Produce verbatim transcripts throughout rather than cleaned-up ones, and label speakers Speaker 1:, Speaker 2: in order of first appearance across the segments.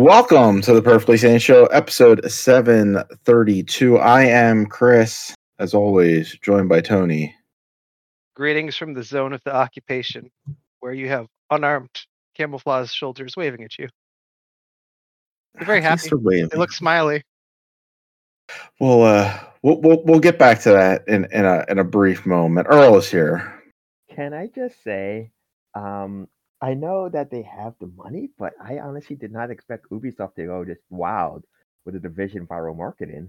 Speaker 1: Welcome to the Perfectly Sane Show, episode seven thirty-two. I am Chris, as always, joined by Tony.
Speaker 2: Greetings from the zone of the occupation, where you have unarmed camouflage soldiers waving at you. They're very happy. They look smiley.
Speaker 1: We'll, uh, we'll we'll we'll get back to that in, in a in a brief moment. Earl is here.
Speaker 3: Can I just say, um, I know that they have the money, but I honestly did not expect Ubisoft to go just wild with the Division viral marketing.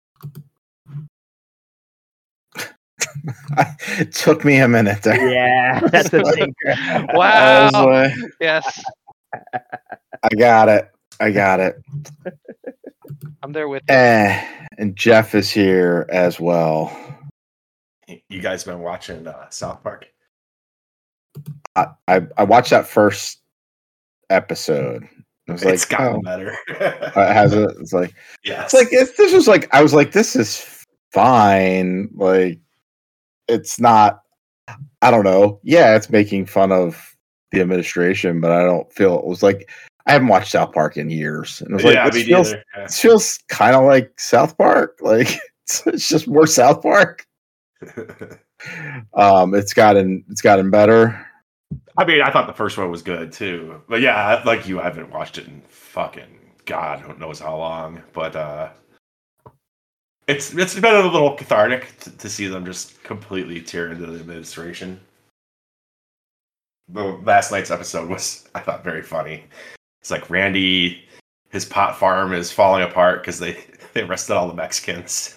Speaker 1: It took me a minute there.
Speaker 3: Yeah, that's the thing.
Speaker 2: Wow. Like, yes.
Speaker 1: I got it. I got it.
Speaker 2: I'm there with you.
Speaker 1: Eh, and Jeff is here as well.
Speaker 4: You guys been watching uh, South Park?
Speaker 1: I, I I watched that first episode. It was
Speaker 4: It's
Speaker 1: like,
Speaker 4: gotten
Speaker 1: oh,
Speaker 4: better.
Speaker 1: uh, has it? It's like,
Speaker 4: yes.
Speaker 1: It's like it's, this was like I was like, this is fine. Like, it's not. I don't know. Yeah, it's making fun of the administration, but I don't feel it was like I haven't watched South Park in years, and it was like
Speaker 4: yeah,
Speaker 1: it
Speaker 4: me
Speaker 1: feels
Speaker 4: neither. Yeah.
Speaker 1: it feels kind of like South Park. Like it's, it's just more South Park. um, it's gotten it's gotten better.
Speaker 4: I mean, I thought the first one was good too, but yeah, like you, I haven't watched it in fucking God who knows how long. But uh, it's it's been a little cathartic to, to see them just completely tear into the administration. The last night's episode was, I thought, very funny. It's like Randy, his pot farm is falling apart because they they arrested all the Mexicans.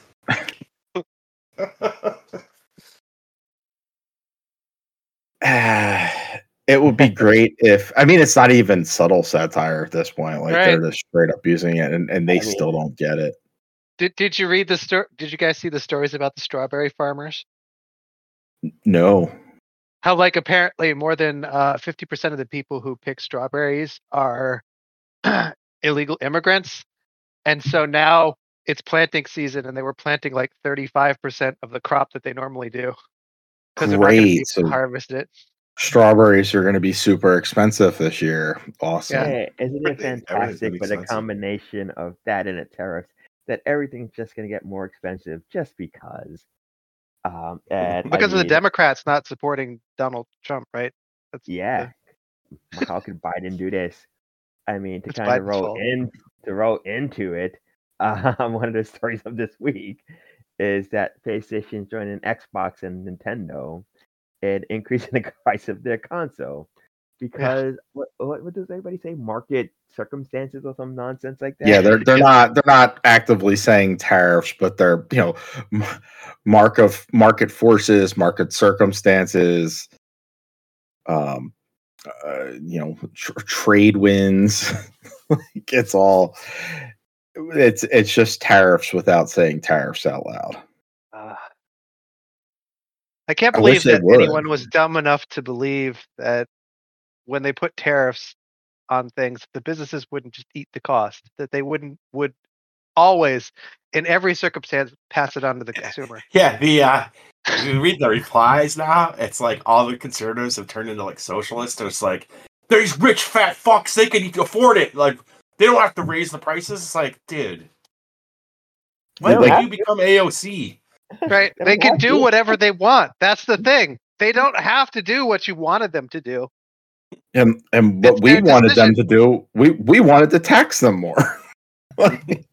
Speaker 1: It would be great if I mean it's not even subtle satire at this point. Like
Speaker 2: Right.
Speaker 1: they're just straight up using it, and, and they
Speaker 3: I mean-
Speaker 1: still don't get it.
Speaker 2: Did Did you read the story? Did you guys see the stories about the strawberry farmers?
Speaker 1: No,
Speaker 2: How, like, apparently more than uh, fifty percent of the people who pick strawberries are illegal immigrants, and so now it's planting season, and they were planting like thirty-five percent of the crop that they normally do because they're not going to be
Speaker 1: Great.
Speaker 2: able
Speaker 1: So-
Speaker 2: to harvest it.
Speaker 1: strawberries are going to be super expensive this year. Awesome.
Speaker 2: Yeah.
Speaker 3: Hey, isn't it
Speaker 4: Everything- everything's
Speaker 3: fantastic
Speaker 4: been
Speaker 3: with a
Speaker 4: expensive.
Speaker 3: combination of that and a tariff that everything's just going to get more expensive just because? Um, and I
Speaker 2: Because of the
Speaker 3: mean,
Speaker 2: Democrats not supporting Donald Trump, right? That's
Speaker 3: Yeah. How could Biden do this? I mean, to
Speaker 2: It's
Speaker 3: kind of
Speaker 2: Biden's
Speaker 3: roll
Speaker 2: fault.
Speaker 3: in to roll into it, um, one of the stories of this week is that PlayStation joining Xbox and Nintendo and increasing the price of their console because what, what what does everybody say? Market circumstances or some nonsense like that.
Speaker 1: Yeah, they're they're
Speaker 2: Yeah.
Speaker 1: not they're not actively saying tariffs, but they're you know m- mark of market forces, market circumstances, um, uh, you know, tr- trade wins. Like it's all it's it's just tariffs without saying tariffs out loud.
Speaker 2: Uh, I can't
Speaker 1: I wish
Speaker 2: believe
Speaker 1: they
Speaker 2: that
Speaker 1: would.
Speaker 2: anyone was dumb enough to believe that when they put tariffs on things, the businesses wouldn't just eat the cost, that they wouldn't would always, in every circumstance, pass it on to the consumer.
Speaker 4: Yeah, the uh, if you read the replies now, it's like all the conservatives have turned into like socialists. So it's like these rich fat fucks, they can afford it. Like they don't have to raise the prices. It's like, dude, when
Speaker 3: don't
Speaker 4: did
Speaker 3: have
Speaker 4: you become A O C?
Speaker 2: Right?
Speaker 3: They
Speaker 2: They
Speaker 3: don't
Speaker 2: can
Speaker 3: have
Speaker 2: do
Speaker 3: to.
Speaker 2: whatever they want. That's the thing. They don't have to do what you wanted them to do.
Speaker 1: And and what
Speaker 2: It's
Speaker 1: we
Speaker 2: their
Speaker 1: wanted them to
Speaker 2: decision.
Speaker 1: do, we we wanted to tax them more. Like,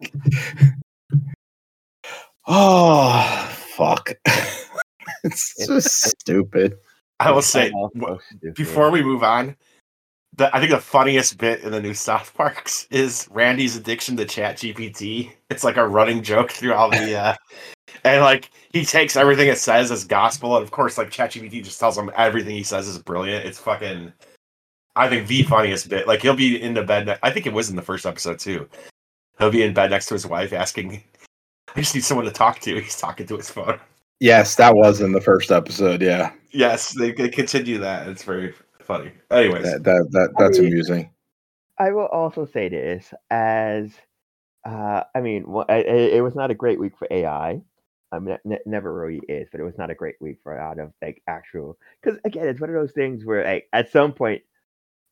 Speaker 1: oh fuck! It's just stupid.
Speaker 4: I will
Speaker 3: It's
Speaker 4: say
Speaker 3: all so
Speaker 4: w-
Speaker 3: stupid.
Speaker 4: before we move on, the, I think the funniest bit in the new South Parks is Randy's addiction to Chat G P T. It's like a running joke through all the, uh, and like he takes everything it says as gospel, and of course, like Chat G P T just tells him everything he says is brilliant. It's fucking, I think the funniest bit. Like he'll be in the bed. Ne- I think it was in the first episode too. He'll be in bed next to his wife, asking, "I just need someone to talk to." He's talking to his phone.
Speaker 1: Yes, that was in the first episode. Yeah,
Speaker 4: Yes, they, they continue that. It's very funny. Anyways,
Speaker 1: that that, that
Speaker 3: I
Speaker 1: that's
Speaker 3: mean-
Speaker 1: amusing.
Speaker 3: I will also say this as, uh, I mean, wh- I- I- it was not a great week for A I. I mean, it ne- never really is, but it was not a great week for a lot of like actual. Because again, it's one of those things where like at some point,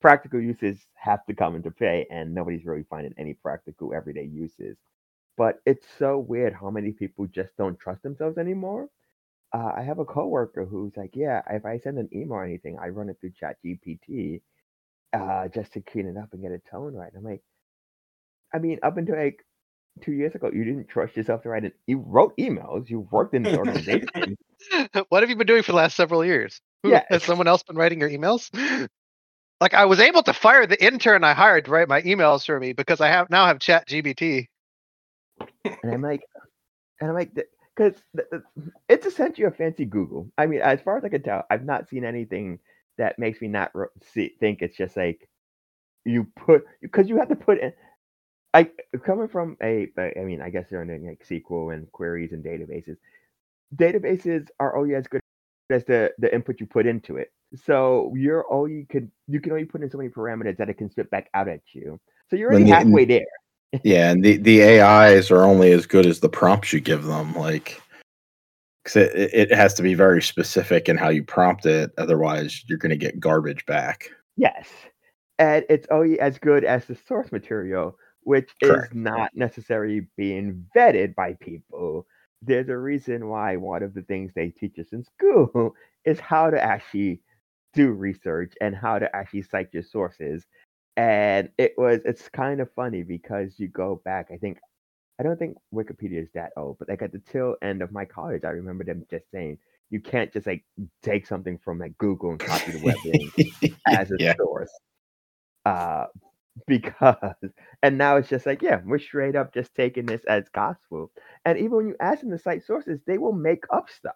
Speaker 3: practical uses have to come into play, and nobody's really finding any practical everyday uses. But it's so weird how many people just don't trust themselves anymore. Uh, I have a coworker who's like, yeah, if I send an email or anything, I run it through ChatGPT uh, just to clean it up and get it tone right. I'm like, I mean, up until like two years ago, you didn't trust yourself to write it. You wrote emails. You worked in the organization.
Speaker 2: What have you been doing for the last several years? Who,
Speaker 3: Yeah.
Speaker 2: Has someone else been writing your emails? Like, I was able to fire the intern I hired to write my emails for me because I have now have ChatGPT.
Speaker 3: And I'm like, and I'm like, because it's essentially a fancy Google. I mean, as far as I can tell, I've not seen anything that makes me not ro- see, think it's just like you put, because you have to put in. I coming from a, I mean, I guess they're in like S Q L and queries and databases. Databases are only as good as the the input you put into it. So you're all you could you can only put in so many parameters that it can spit back out at you. So you're already
Speaker 1: When the-
Speaker 3: halfway there.
Speaker 1: Yeah, and the, the A Is are only as good as the prompts you give them. Like, because it, it has to be very specific in how you prompt it. Otherwise, you're going to get garbage back.
Speaker 3: Yes, and it's only as good as the source material, which
Speaker 1: Correct.
Speaker 3: is not necessarily being vetted by people. There's a reason why one of the things they teach us in school is how to actually do research and how to actually cite your sources. And it was it's kind of funny because you go back, I think I don't think Wikipedia is that old, but like at the tail end of my college, I remember them just saying you can't just like take something from like Google and copy the web link as a
Speaker 1: Yeah.
Speaker 3: source. Uh because and now it's just like, yeah, we're straight up just taking this as gospel. And even when you ask them to cite sources, they will make up stuff.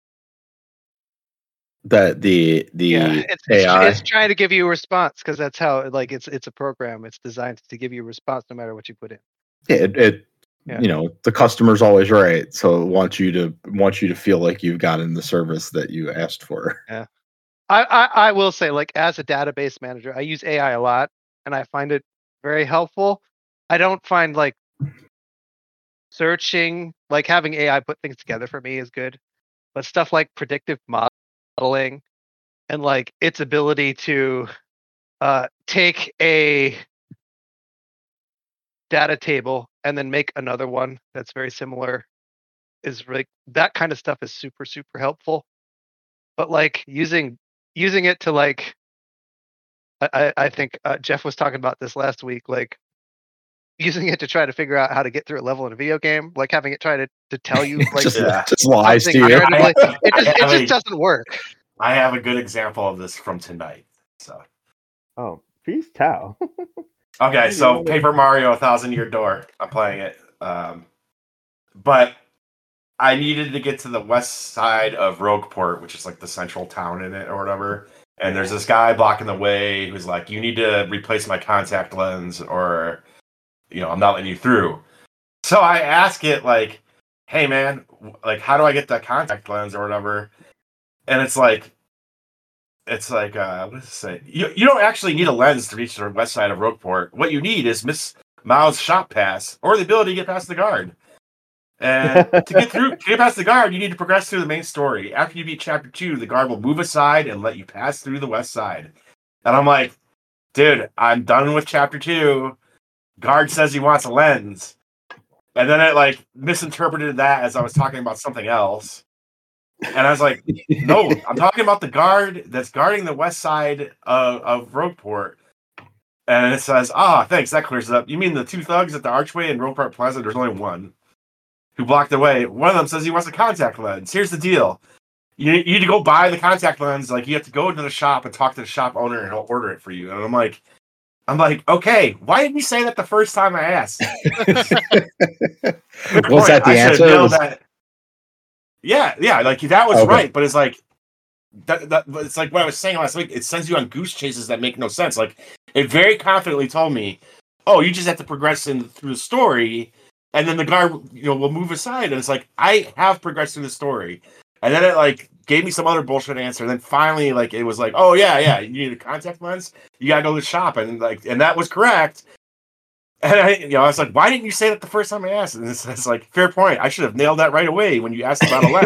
Speaker 1: That the the
Speaker 2: Yeah, it's, it's,
Speaker 1: A I.
Speaker 2: it's trying to give you a response because that's how like it's it's a program. It's designed to give you a response no matter what you put in.
Speaker 1: Yeah, it, it
Speaker 2: Yeah.
Speaker 1: you know, the customer's always right, so it wants you to wants you to feel like you've gotten the service that you asked for.
Speaker 2: I, I I will say, like, as a database manager, I use A I a lot, and I find it very helpful. I don't find like searching, like having A I put things together for me is good, but stuff like predictive modeling and like its ability to uh, take a data table and then make another one that's very similar is like that kind of stuff is super super helpful. But like using using it to like I I I think uh, Jeff was talking about this last week, like using it to try to figure out how to get through a level in a video game, like having it try to, to tell you like
Speaker 1: just,
Speaker 4: Yeah.
Speaker 1: just lies to
Speaker 2: something
Speaker 1: you.
Speaker 2: narratively. It just
Speaker 4: I
Speaker 2: it
Speaker 4: have a-
Speaker 2: just doesn't work.
Speaker 4: I have a good example of this from tonight. So
Speaker 3: Oh, please tell.
Speaker 4: okay, so
Speaker 3: Yeah.
Speaker 4: Paper Mario: A Thousand Year Door. I'm playing it, um, but I needed to get to the west side of Rogueport, which is like the central town in it or whatever. And there's this guy blocking the way who's like, "You need to replace my contact lens, or you know, I'm not letting you through." So I ask it like, "Hey man, like, how do I get that contact lens or whatever?" And it's like, it's like, uh, what does it say? You you don't actually need a lens to reach the west side of Rogueport. What you need is Miss Mao's shop pass or the ability to get past the guard. And to get through, to get past the guard, you need to progress through the main story. After you beat chapter two, the guard will move aside and let you pass through the west side. And I'm like, dude, I'm done with chapter two. Guard says he wants a lens. And then it like misinterpreted that as I was talking about something else. And I was like, no, I'm talking about the guard that's guarding the west side of, of Rogueport. And it says, ah, thanks, that clears it up. You mean the two thugs at the archway in Rogueport Plaza? There's only one who blocked the way. One of them says he wants a contact lens. Here's the deal. You, you need to go buy the contact lens. Like, you have to go into the shop and talk to the shop owner and he'll order it for you. And I'm like, I'm like, okay, why didn't you say that the first time I asked?
Speaker 1: Was that the
Speaker 4: I should have
Speaker 1: answer?
Speaker 4: nailed
Speaker 1: Was-
Speaker 4: that. Yeah, yeah, like that was
Speaker 1: Okay.
Speaker 4: right, but it's like that, that. But it's like what I was saying last week. It sends you on goose chases that make no sense. Like it very confidently told me, "Oh, you just have to progress in through the story, and then the guard, you know, will move aside." And it's like I have progressed through the story, and then it like gave me some other bullshit answer. And then finally, like it was like, "Oh yeah, yeah, you need a contact lens. You gotta go to the shop," and like, and that was correct. And I, you know, I was like, "Why didn't you say that the first time I asked?" And it's, it's like, fair point. I should have nailed that right away when you asked about a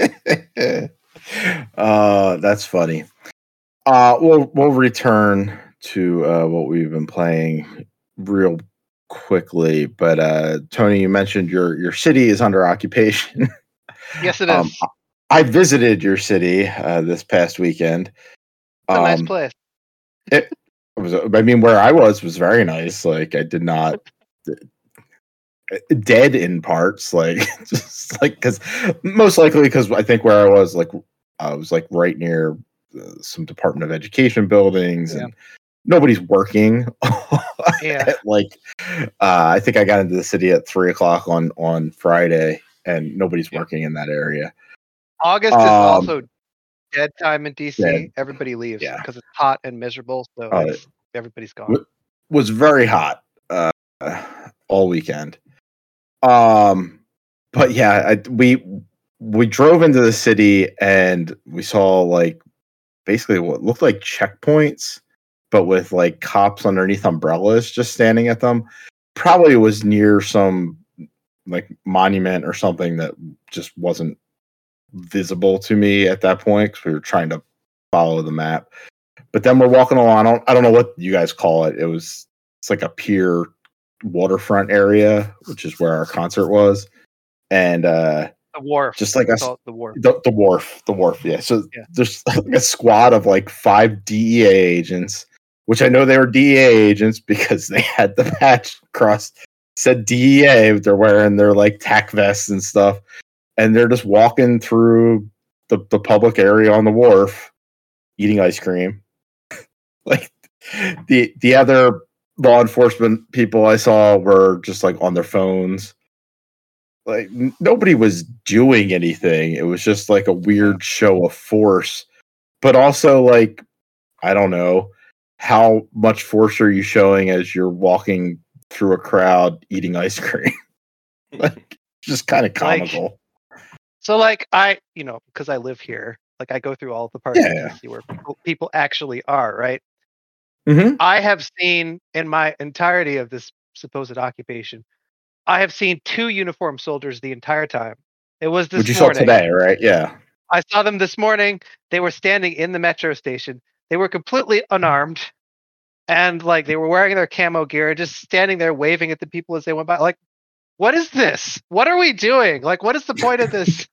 Speaker 4: lens.
Speaker 1: uh, that's funny. Uh, we'll we'll return to uh, what we've been playing real quickly, but uh, Tony, you mentioned your your city is under occupation.
Speaker 2: Yes, it is.
Speaker 1: Um, I visited your city uh, this past weekend.
Speaker 2: It's a nice
Speaker 1: Um,
Speaker 2: place.
Speaker 1: It was. I mean, where I was was very nice. Like, I did not dead in parts. Like, just like because most likely because I think where I was, like, I was like right near uh, some Department of Education buildings,
Speaker 2: Yeah.
Speaker 1: and nobody's working.
Speaker 2: Yeah.
Speaker 1: At, like, uh, I think I got into the city at three o'clock on on Friday, and nobody's
Speaker 2: Yeah.
Speaker 1: working in that area.
Speaker 2: August is
Speaker 1: Um,
Speaker 2: also dead time in D C.
Speaker 1: dead.
Speaker 2: Everybody leaves
Speaker 1: Yeah.
Speaker 2: because it's hot and miserable. So
Speaker 1: Uh,
Speaker 2: it's, everybody's gone.
Speaker 1: w- was very hot uh, all weekend. Um, but yeah, I, we we drove into the city and we saw like basically what looked like checkpoints, but with like cops underneath umbrellas just standing at them. Probably was near some like monument or something that just wasn't visible to me at that point because we were trying to follow the map. But then we're walking along. I don't, I don't know what you guys call it. It was it's like a pier waterfront area, which is where our concert was, and uh,
Speaker 2: The wharf.
Speaker 1: just like
Speaker 2: We
Speaker 1: a
Speaker 2: call it the wharf.
Speaker 1: the, the wharf, the wharf. Yeah. So
Speaker 2: Yeah.
Speaker 1: there's like a squad of like five D E A agents, which I know they were D E A agents because they had the patch across said D E A. They're wearing their like tack vests and stuff, and they're just walking through the, the public area on the wharf, eating ice cream. Like the the other law enforcement people I saw were just like on their phones. Like n- nobody was doing anything. It was just like a weird show of force. But also like I don't know how much force are you showing as you're walking through a crowd eating ice cream? Like just kind of
Speaker 2: Like-
Speaker 1: comical.
Speaker 2: So like I, you know, because I live here, like I go through all the parts
Speaker 1: Yeah.
Speaker 2: of D C where people, people actually are, right?
Speaker 1: Mm-hmm.
Speaker 2: I have seen in my entirety of this supposed occupation, I have seen two uniformed soldiers the entire time. It was this
Speaker 1: Which you saw
Speaker 2: morning.
Speaker 1: today, right? Yeah.
Speaker 2: I saw them this morning. They were standing in the metro station. They were completely unarmed. And like they were wearing their camo gear, just standing there waving at the people as they went by. Like, what is this? What are we doing? Like, what is the point of this?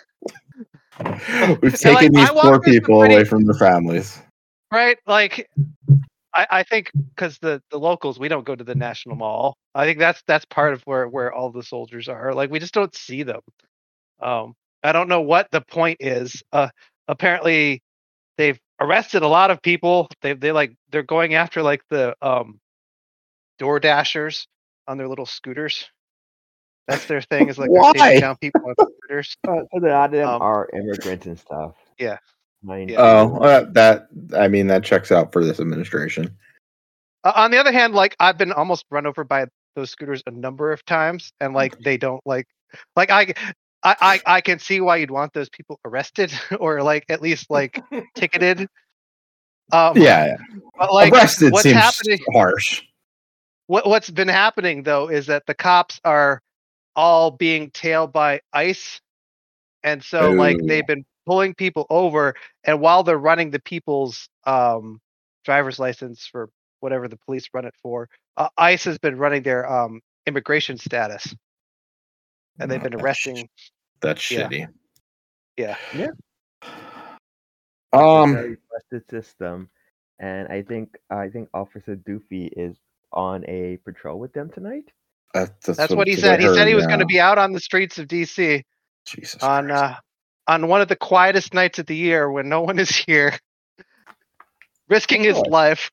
Speaker 1: We've
Speaker 2: And, like,
Speaker 1: taken these
Speaker 2: I walked
Speaker 1: poor
Speaker 2: through some
Speaker 1: people
Speaker 2: pretty-
Speaker 1: away from their families.
Speaker 2: Right? Like I, I think because the, the locals, we don't go to the National Mall. I think that's that's part of where, where all the soldiers are. Like we just don't see them. Um, I don't know what the point is. Uh, apparently, they've arrested a lot of people. They they like they're going after like the um, door dashers on their little scooters. That's their thing. Is like they're
Speaker 1: Why?
Speaker 2: taking down people on scooters.
Speaker 3: Uh, so a lot of them
Speaker 2: Um,
Speaker 3: are immigrants and stuff.
Speaker 2: Yeah.
Speaker 3: Mind
Speaker 2: Yeah.
Speaker 1: Oh,
Speaker 3: you.
Speaker 1: uh, that I mean that checks out for this administration.
Speaker 2: Uh, on the other hand, like I've been almost run over by those scooters a number of times, and like they don't like, like I, I, I, I can see why you'd want those people arrested or like at least like ticketed. Um,
Speaker 1: Yeah, yeah.
Speaker 2: but like
Speaker 1: Arrested
Speaker 2: what's
Speaker 1: seems
Speaker 2: happening?
Speaker 1: harsh.
Speaker 2: What what's been happening though is that the cops are all being tailed by ICE, and so like
Speaker 1: Ooh.
Speaker 2: they've been pulling people over, and while they're running the people's um, driver's license for whatever the police run it for, uh, ICE has been running their um, immigration status, and they've
Speaker 1: Oh,
Speaker 2: been
Speaker 1: that's
Speaker 2: arresting.
Speaker 1: That's
Speaker 2: Yeah.
Speaker 1: shitty.
Speaker 2: Yeah,
Speaker 3: It's a
Speaker 1: Um,
Speaker 3: very busted system, and I think I think Officer Doofy is on a patrol with them tonight.
Speaker 1: that- that's,
Speaker 2: that's what he
Speaker 1: I
Speaker 2: said. He said
Speaker 1: heard,
Speaker 2: he was going to
Speaker 1: yeah.
Speaker 2: be out on the streets of D C
Speaker 1: Jesus
Speaker 2: on
Speaker 1: Christ.
Speaker 2: uh, on one of the quietest nights of the year when no one is here, risking his
Speaker 1: Good.
Speaker 2: life.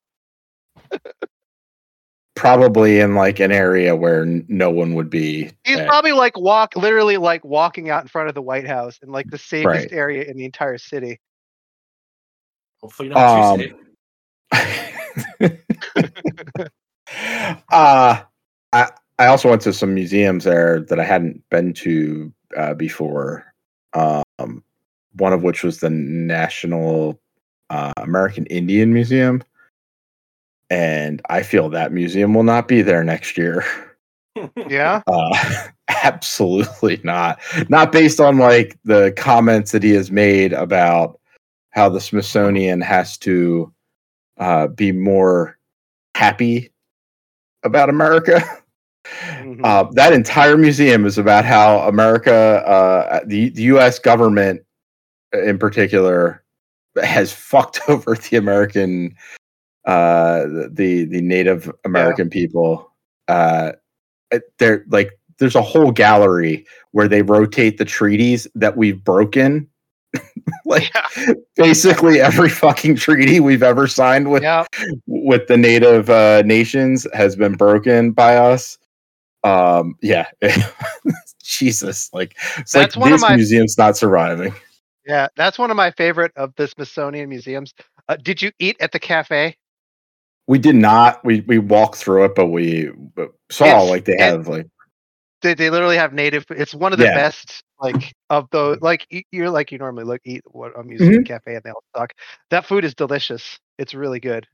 Speaker 1: Probably in like an area where n- no one would be.
Speaker 2: He's
Speaker 1: at.
Speaker 2: probably like walk, literally like walking out in front of the White House in like the safest
Speaker 1: Right.
Speaker 2: area in the entire city.
Speaker 4: Hopefully not too
Speaker 1: Um,
Speaker 4: safe.
Speaker 1: uh, I I also went to some museums there that I hadn't been to uh, before. Um, one of which was the National uh, American Indian Museum, and I feel that museum will not be there next year.
Speaker 2: Yeah.
Speaker 1: Uh, absolutely not. Not based on like the comments that he has made about how the Smithsonian has to uh, be more happy about America.
Speaker 2: Mhm.
Speaker 1: Uh, that entire museum is about how America, uh, the, the U S government in particular, has fucked over the American, uh, the the Native American people. Uh, they're like, there's a whole gallery where they rotate the treaties that we've broken. Like
Speaker 2: Yeah.
Speaker 1: basically every fucking treaty we've ever signed with
Speaker 2: Yeah.
Speaker 1: with the native uh, nations has been broken by us. Um, yeah, Jesus, like it's
Speaker 2: That's
Speaker 1: like
Speaker 2: one of
Speaker 1: this
Speaker 2: my
Speaker 1: museum's not surviving.
Speaker 2: yeah. That's one of my favorite of the Smithsonian museums. Uh, did you eat at the cafe?
Speaker 1: We did not. We we walked through it, but we but saw
Speaker 2: It's
Speaker 1: like they
Speaker 2: it.
Speaker 1: have like
Speaker 2: They, they literally have native. It's one of the
Speaker 1: yeah.
Speaker 2: best, like of the like y- you're like you normally look eat what a museum
Speaker 1: Mhm.
Speaker 2: cafe and they all suck. That food is delicious. It's really good.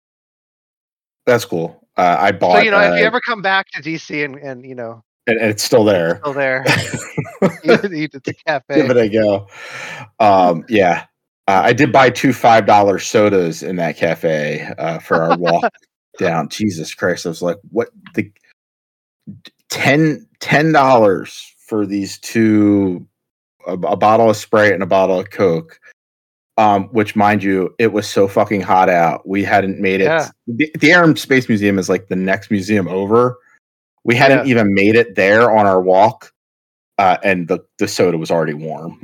Speaker 1: That's cool. Uh, I
Speaker 2: So
Speaker 1: bought
Speaker 2: you know, if you
Speaker 1: uh,
Speaker 2: ever come back to D C and and you know
Speaker 1: and, and it's still
Speaker 2: it's
Speaker 1: there.
Speaker 2: still there, eat, eat at the
Speaker 1: Give
Speaker 2: cafe.
Speaker 1: it a go. Um, yeah, uh, I did buy two five dollar sodas in that cafe uh, for our walk down. Jesus Christ, I was like, what the ten ten dollars for these two, a, a bottle of Sprite and a bottle of Coke. Um, which, mind you, it was so fucking hot out. We hadn't made it.
Speaker 2: Yeah.
Speaker 1: The, the Air and Space Museum is like the next museum over. We hadn't
Speaker 2: Yeah.
Speaker 1: even made it there on our walk, uh, and the, the soda was already warm.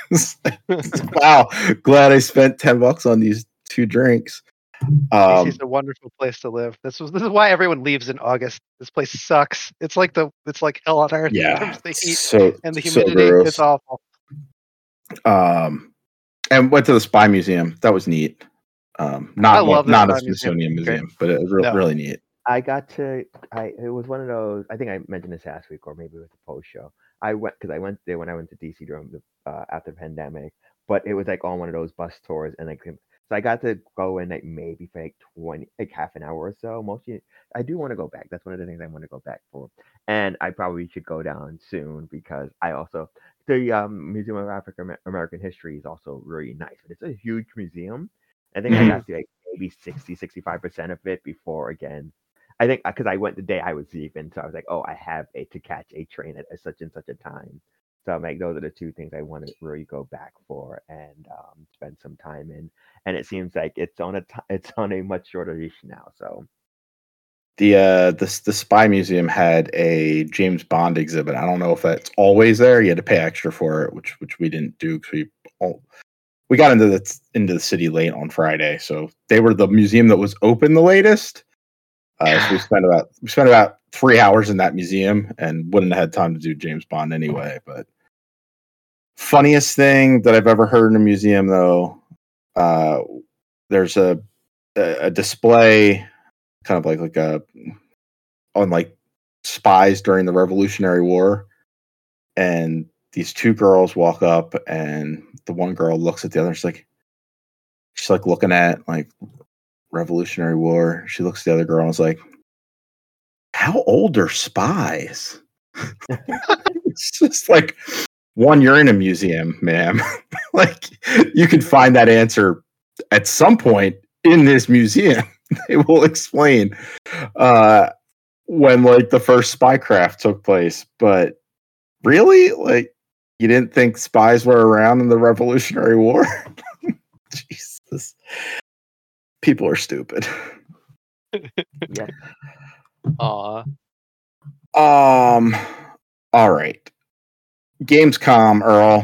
Speaker 1: Wow, glad I spent ten bucks on these two drinks. Um,
Speaker 2: D C's a wonderful place to live. This was this is why everyone leaves in August. This place sucks. It's like the it's like hell on earth in
Speaker 1: yeah,
Speaker 2: terms of the heat
Speaker 1: so
Speaker 2: and the
Speaker 1: so
Speaker 2: humidity.
Speaker 1: gross.
Speaker 2: It's awful.
Speaker 1: Um, and went to the Spy Museum. That was neat. Um, not
Speaker 2: I love the
Speaker 1: not a
Speaker 2: Spy Museum.
Speaker 1: Smithsonian
Speaker 2: It's great.
Speaker 1: museum, but it was re-
Speaker 2: No.
Speaker 1: really neat.
Speaker 3: I got to. I it was one of those. I think I mentioned this last week, or maybe it was a post show. I went because I went there when I went to D C during the uh, after the pandemic, but it was like on one of those bus tours, and like so I got to go in like maybe for like twenty, like half an hour or so. Mostly, I do want to go back. That's one of the things I want to go back for, and I probably should go down soon because I also the um, Museum of African American History is also really nice, but it's a huge museum. I think I
Speaker 1: Mhm.
Speaker 3: got to like maybe sixty, sixty-five percent of it before again. I think because I went the day I was leaving, so I was like, oh, I have a to catch a train at, at such and such a time. So I'm like, those are the two things I want to really go back for and um, spend some time in. And it seems like it's on a t- it's on a much shorter leash now. So
Speaker 1: The uh the the Spy Museum had a James Bond exhibit. I don't know if that's always there. You had to pay extra for it, which which we didn't do because we all, we got into the into the city late on Friday. So they were the museum that was open the latest. Uh, so we spent about we spent about three hours in that museum and wouldn't have had time to do James Bond anyway. But funniest thing that I've ever heard in a museum, though, uh, there's a a display, kind of like like a on like spies during the Revolutionary War, and these two girls walk up, and the one girl looks at the other. She's like, she's like looking at like Revolutionary War. She looks at the other girl and is like, how old are spies? It's just like, one, you're in a museum, ma'am. Like, you can find that answer at some point in this museum. They will explain uh, when like the first spycraft took place. But really, like, you didn't think spies were around in the Revolutionary War? Jesus, people are stupid.
Speaker 3: yeah,
Speaker 2: Aw.
Speaker 1: Um. All right. Gamescom, Earl.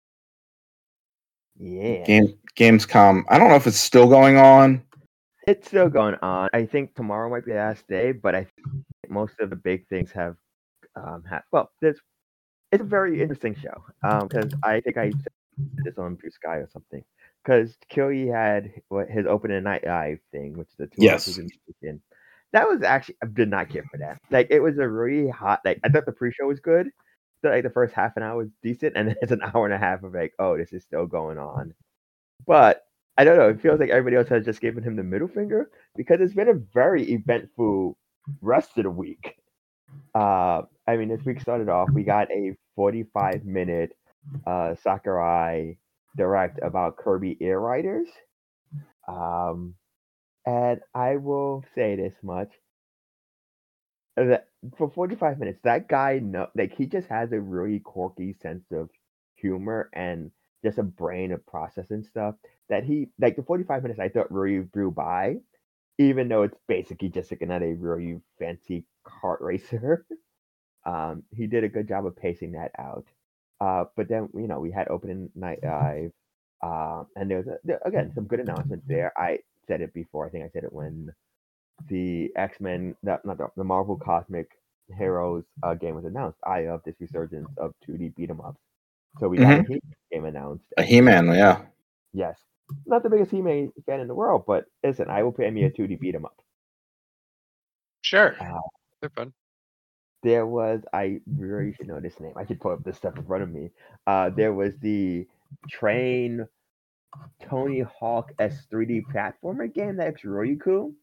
Speaker 3: yeah.
Speaker 1: Game Gamescom. I don't know if it's still going on.
Speaker 3: It's still going on. I think tomorrow might be the last day, but I think most of the big things have um ha- well, there's it's a very interesting show. Um, because I think I said this on Blue Sky or something. Because Killy had what his opening night live thing, which is the two hour
Speaker 1: Yes.
Speaker 3: presentation. That was actually I did not care for that. Like it was a really hot. Like I thought the pre show was good. So, like the first half an hour was decent, and then it's an hour and a half of like, oh, this is still going on. But I don't know. It feels like everybody else has just given him the middle finger because it's been a very eventful rest of the week. Uh, I mean, this week started off. We got a forty-five minute uh, Sakurai direct about Kirby Air Riders. Um, And I will say this much: that for forty-five minutes, that guy know like he just has a really quirky sense of humor and just a brain of processing stuff. That he like the forty-five minutes I thought really flew by, even though it's basically just like another really fancy kart racer. Um, he did a good job of pacing that out. Uh, but then you know we had opening night live, um, and there was a, there, again some good announcements there. I said it before. I think I said it when the X Men, not, not the, the Marvel Cosmic Heroes uh, game was announced. I love this resurgence of two D beat 'em ups. So we got
Speaker 1: Mhm.
Speaker 3: a He game announced.
Speaker 1: A
Speaker 3: and
Speaker 1: He-Man, yeah.
Speaker 3: Yes, not the biggest He-Man fan in the world, but listen, I will pay me a two D beat 'em up.
Speaker 2: Sure,
Speaker 3: Uh,
Speaker 2: they're fun.
Speaker 3: there was I really should know this name. I should pull up this stuff in front of me. Uh, there was the Train Tony Hawk S three D platformer game that looks really cool.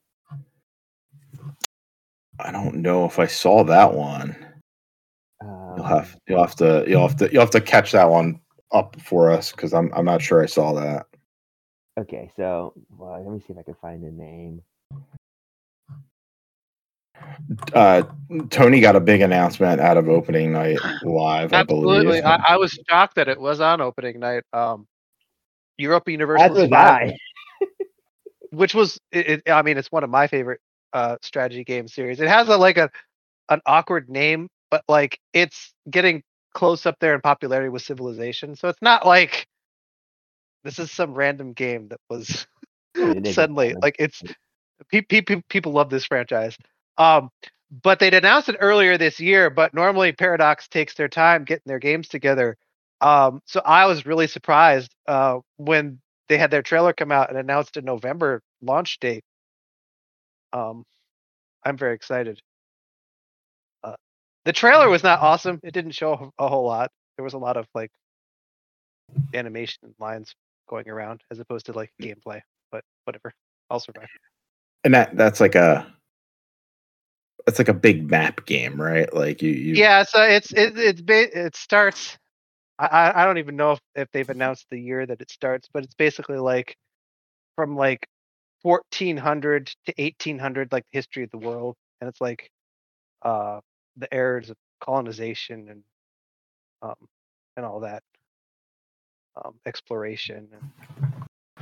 Speaker 1: I don't know if I saw that one.
Speaker 3: Um,
Speaker 1: You'll have you'll have to you'll have to you'll have to catch that one up for us because I'm I'm not sure I saw that.
Speaker 3: Okay, so well, let me see if I can find the name.
Speaker 1: Uh, Tony got a big announcement out of opening night live, I
Speaker 2: Absolutely,
Speaker 1: believe.
Speaker 2: I, I was shocked that it was on opening night. Um, Europe
Speaker 3: As
Speaker 2: Universalis
Speaker 3: was
Speaker 2: five,
Speaker 3: I.
Speaker 2: which was, it, it, I mean, it's one of my favorite uh, strategy game series. It has a like a an awkward name, but like it's getting close up there in popularity with Civilization. So it's not like this is some random game that was
Speaker 3: I mean, it is a
Speaker 2: suddenly
Speaker 3: fun-
Speaker 2: like it's pe- pe- pe- people love this franchise. Um, but they'd announced it earlier this year. But normally Paradox takes their time getting their games together. Um, so I was really surprised uh, when they had their trailer come out and announced a November launch date. Um, I'm very excited. Uh, the trailer was not awesome. It didn't show a whole lot. There was a lot of like animation lines going around as opposed to like gameplay. But whatever, I'll survive.
Speaker 1: And that that's like a that's like a big map game, right? Like you, you
Speaker 2: Yeah, so it's it it's ba- it starts. I I I don't even know if, if they've announced the year that it starts, but it's basically like from like fourteen hundred to eighteen hundred, like the history of the world, and it's like uh the eras of colonization and um and all that um exploration and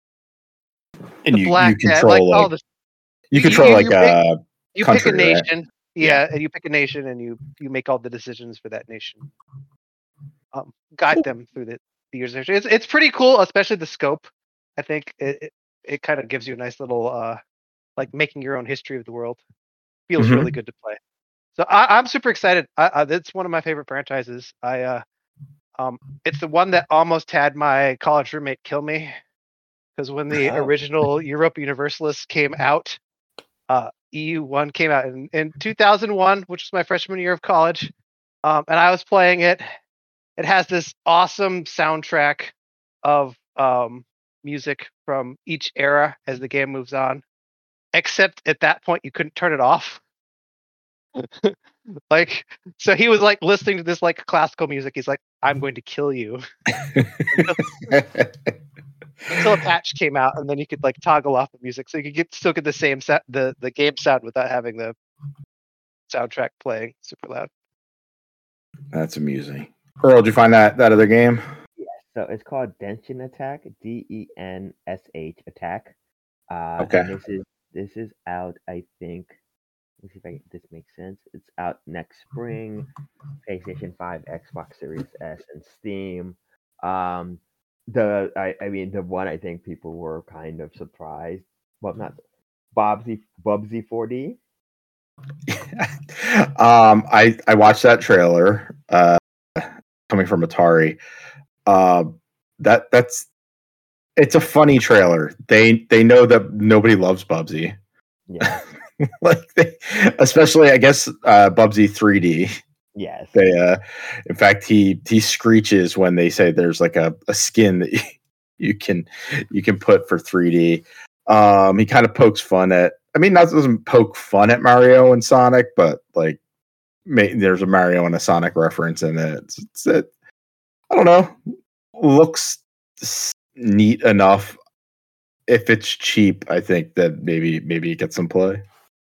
Speaker 1: and
Speaker 2: the
Speaker 1: you
Speaker 2: Black
Speaker 1: you
Speaker 2: Death, like
Speaker 1: control
Speaker 2: all
Speaker 1: like
Speaker 2: this.
Speaker 1: you
Speaker 2: You
Speaker 1: control
Speaker 2: you
Speaker 1: like
Speaker 2: you pick,
Speaker 1: a
Speaker 2: you pick a
Speaker 1: country, right?
Speaker 2: nation,
Speaker 1: Yeah.
Speaker 2: yeah, and you pick a nation and you you make all the decisions for that nation. Um, guide
Speaker 1: Cool.
Speaker 2: them through the, the years. It's it's pretty cool, especially the scope. I think it it, it kind of gives you a nice little uh like making your own history of the world. Feels
Speaker 1: Mhm.
Speaker 2: really good to play. So I, I'm super excited. I, I, it's one of my favorite franchises. I uh um it's the one that almost had my college roommate kill me because when the
Speaker 3: Oh.
Speaker 2: original Europa Universalis came out, uh E U one came out in, in two thousand one, which was my freshman year of college. Um, and I was playing it. It has this awesome soundtrack of um, music from each era as the game moves on. Except at that point, you couldn't turn it off. Like, so he was like listening to this like classical music. He's like, "I'm going to kill you," until a patch came out, and then you could like toggle off the music, so you could get still get the same set the the game sound without having the soundtrack playing super loud.
Speaker 1: That's amusing. Earl, did you find that that other game?
Speaker 3: So it's called Denshin Attack, D E N S H Attack. Uh,
Speaker 1: Okay.
Speaker 3: And this is this is out. I think. Let me see if I, this makes sense. It's out next spring. PlayStation five, Xbox Series S, and Steam. Um, the I, I mean the one I think people were kind of surprised. Well, not Bobsy Bubsy four D.
Speaker 1: um, I I watched that trailer uh, coming from Atari. Uh, that that's it's a funny trailer. They they know that nobody loves Bubsy.
Speaker 3: Yeah.
Speaker 1: Like they, especially I guess uh, Bubsy three D.
Speaker 3: Yes.
Speaker 1: They uh, in fact he he screeches when they say there's like a, a skin that you, you can you can put for three D. Um, he kind of pokes fun at. I mean, that doesn't poke fun at Mario and Sonic, but like, may, there's a Mario and a Sonic reference in it. It's, it's it. I don't know. Looks neat enough. if it's cheap, I think that maybe maybe it gets some play.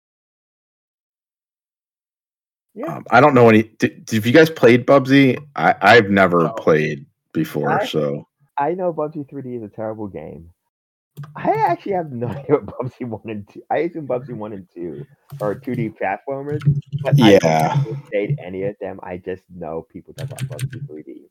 Speaker 3: Yeah.
Speaker 1: Um, I don't know any. Did, have you guys played Bubsy? I, I've never
Speaker 4: No.
Speaker 1: played before,
Speaker 3: I-
Speaker 1: so
Speaker 3: I know Bubsy three D is a terrible game. I actually have no idea what Bubsy one and two. I assume Bubsy one and two are two D platformers, but
Speaker 1: yeah.
Speaker 3: I've never played any of them. I just know people talk about Bubsy three D.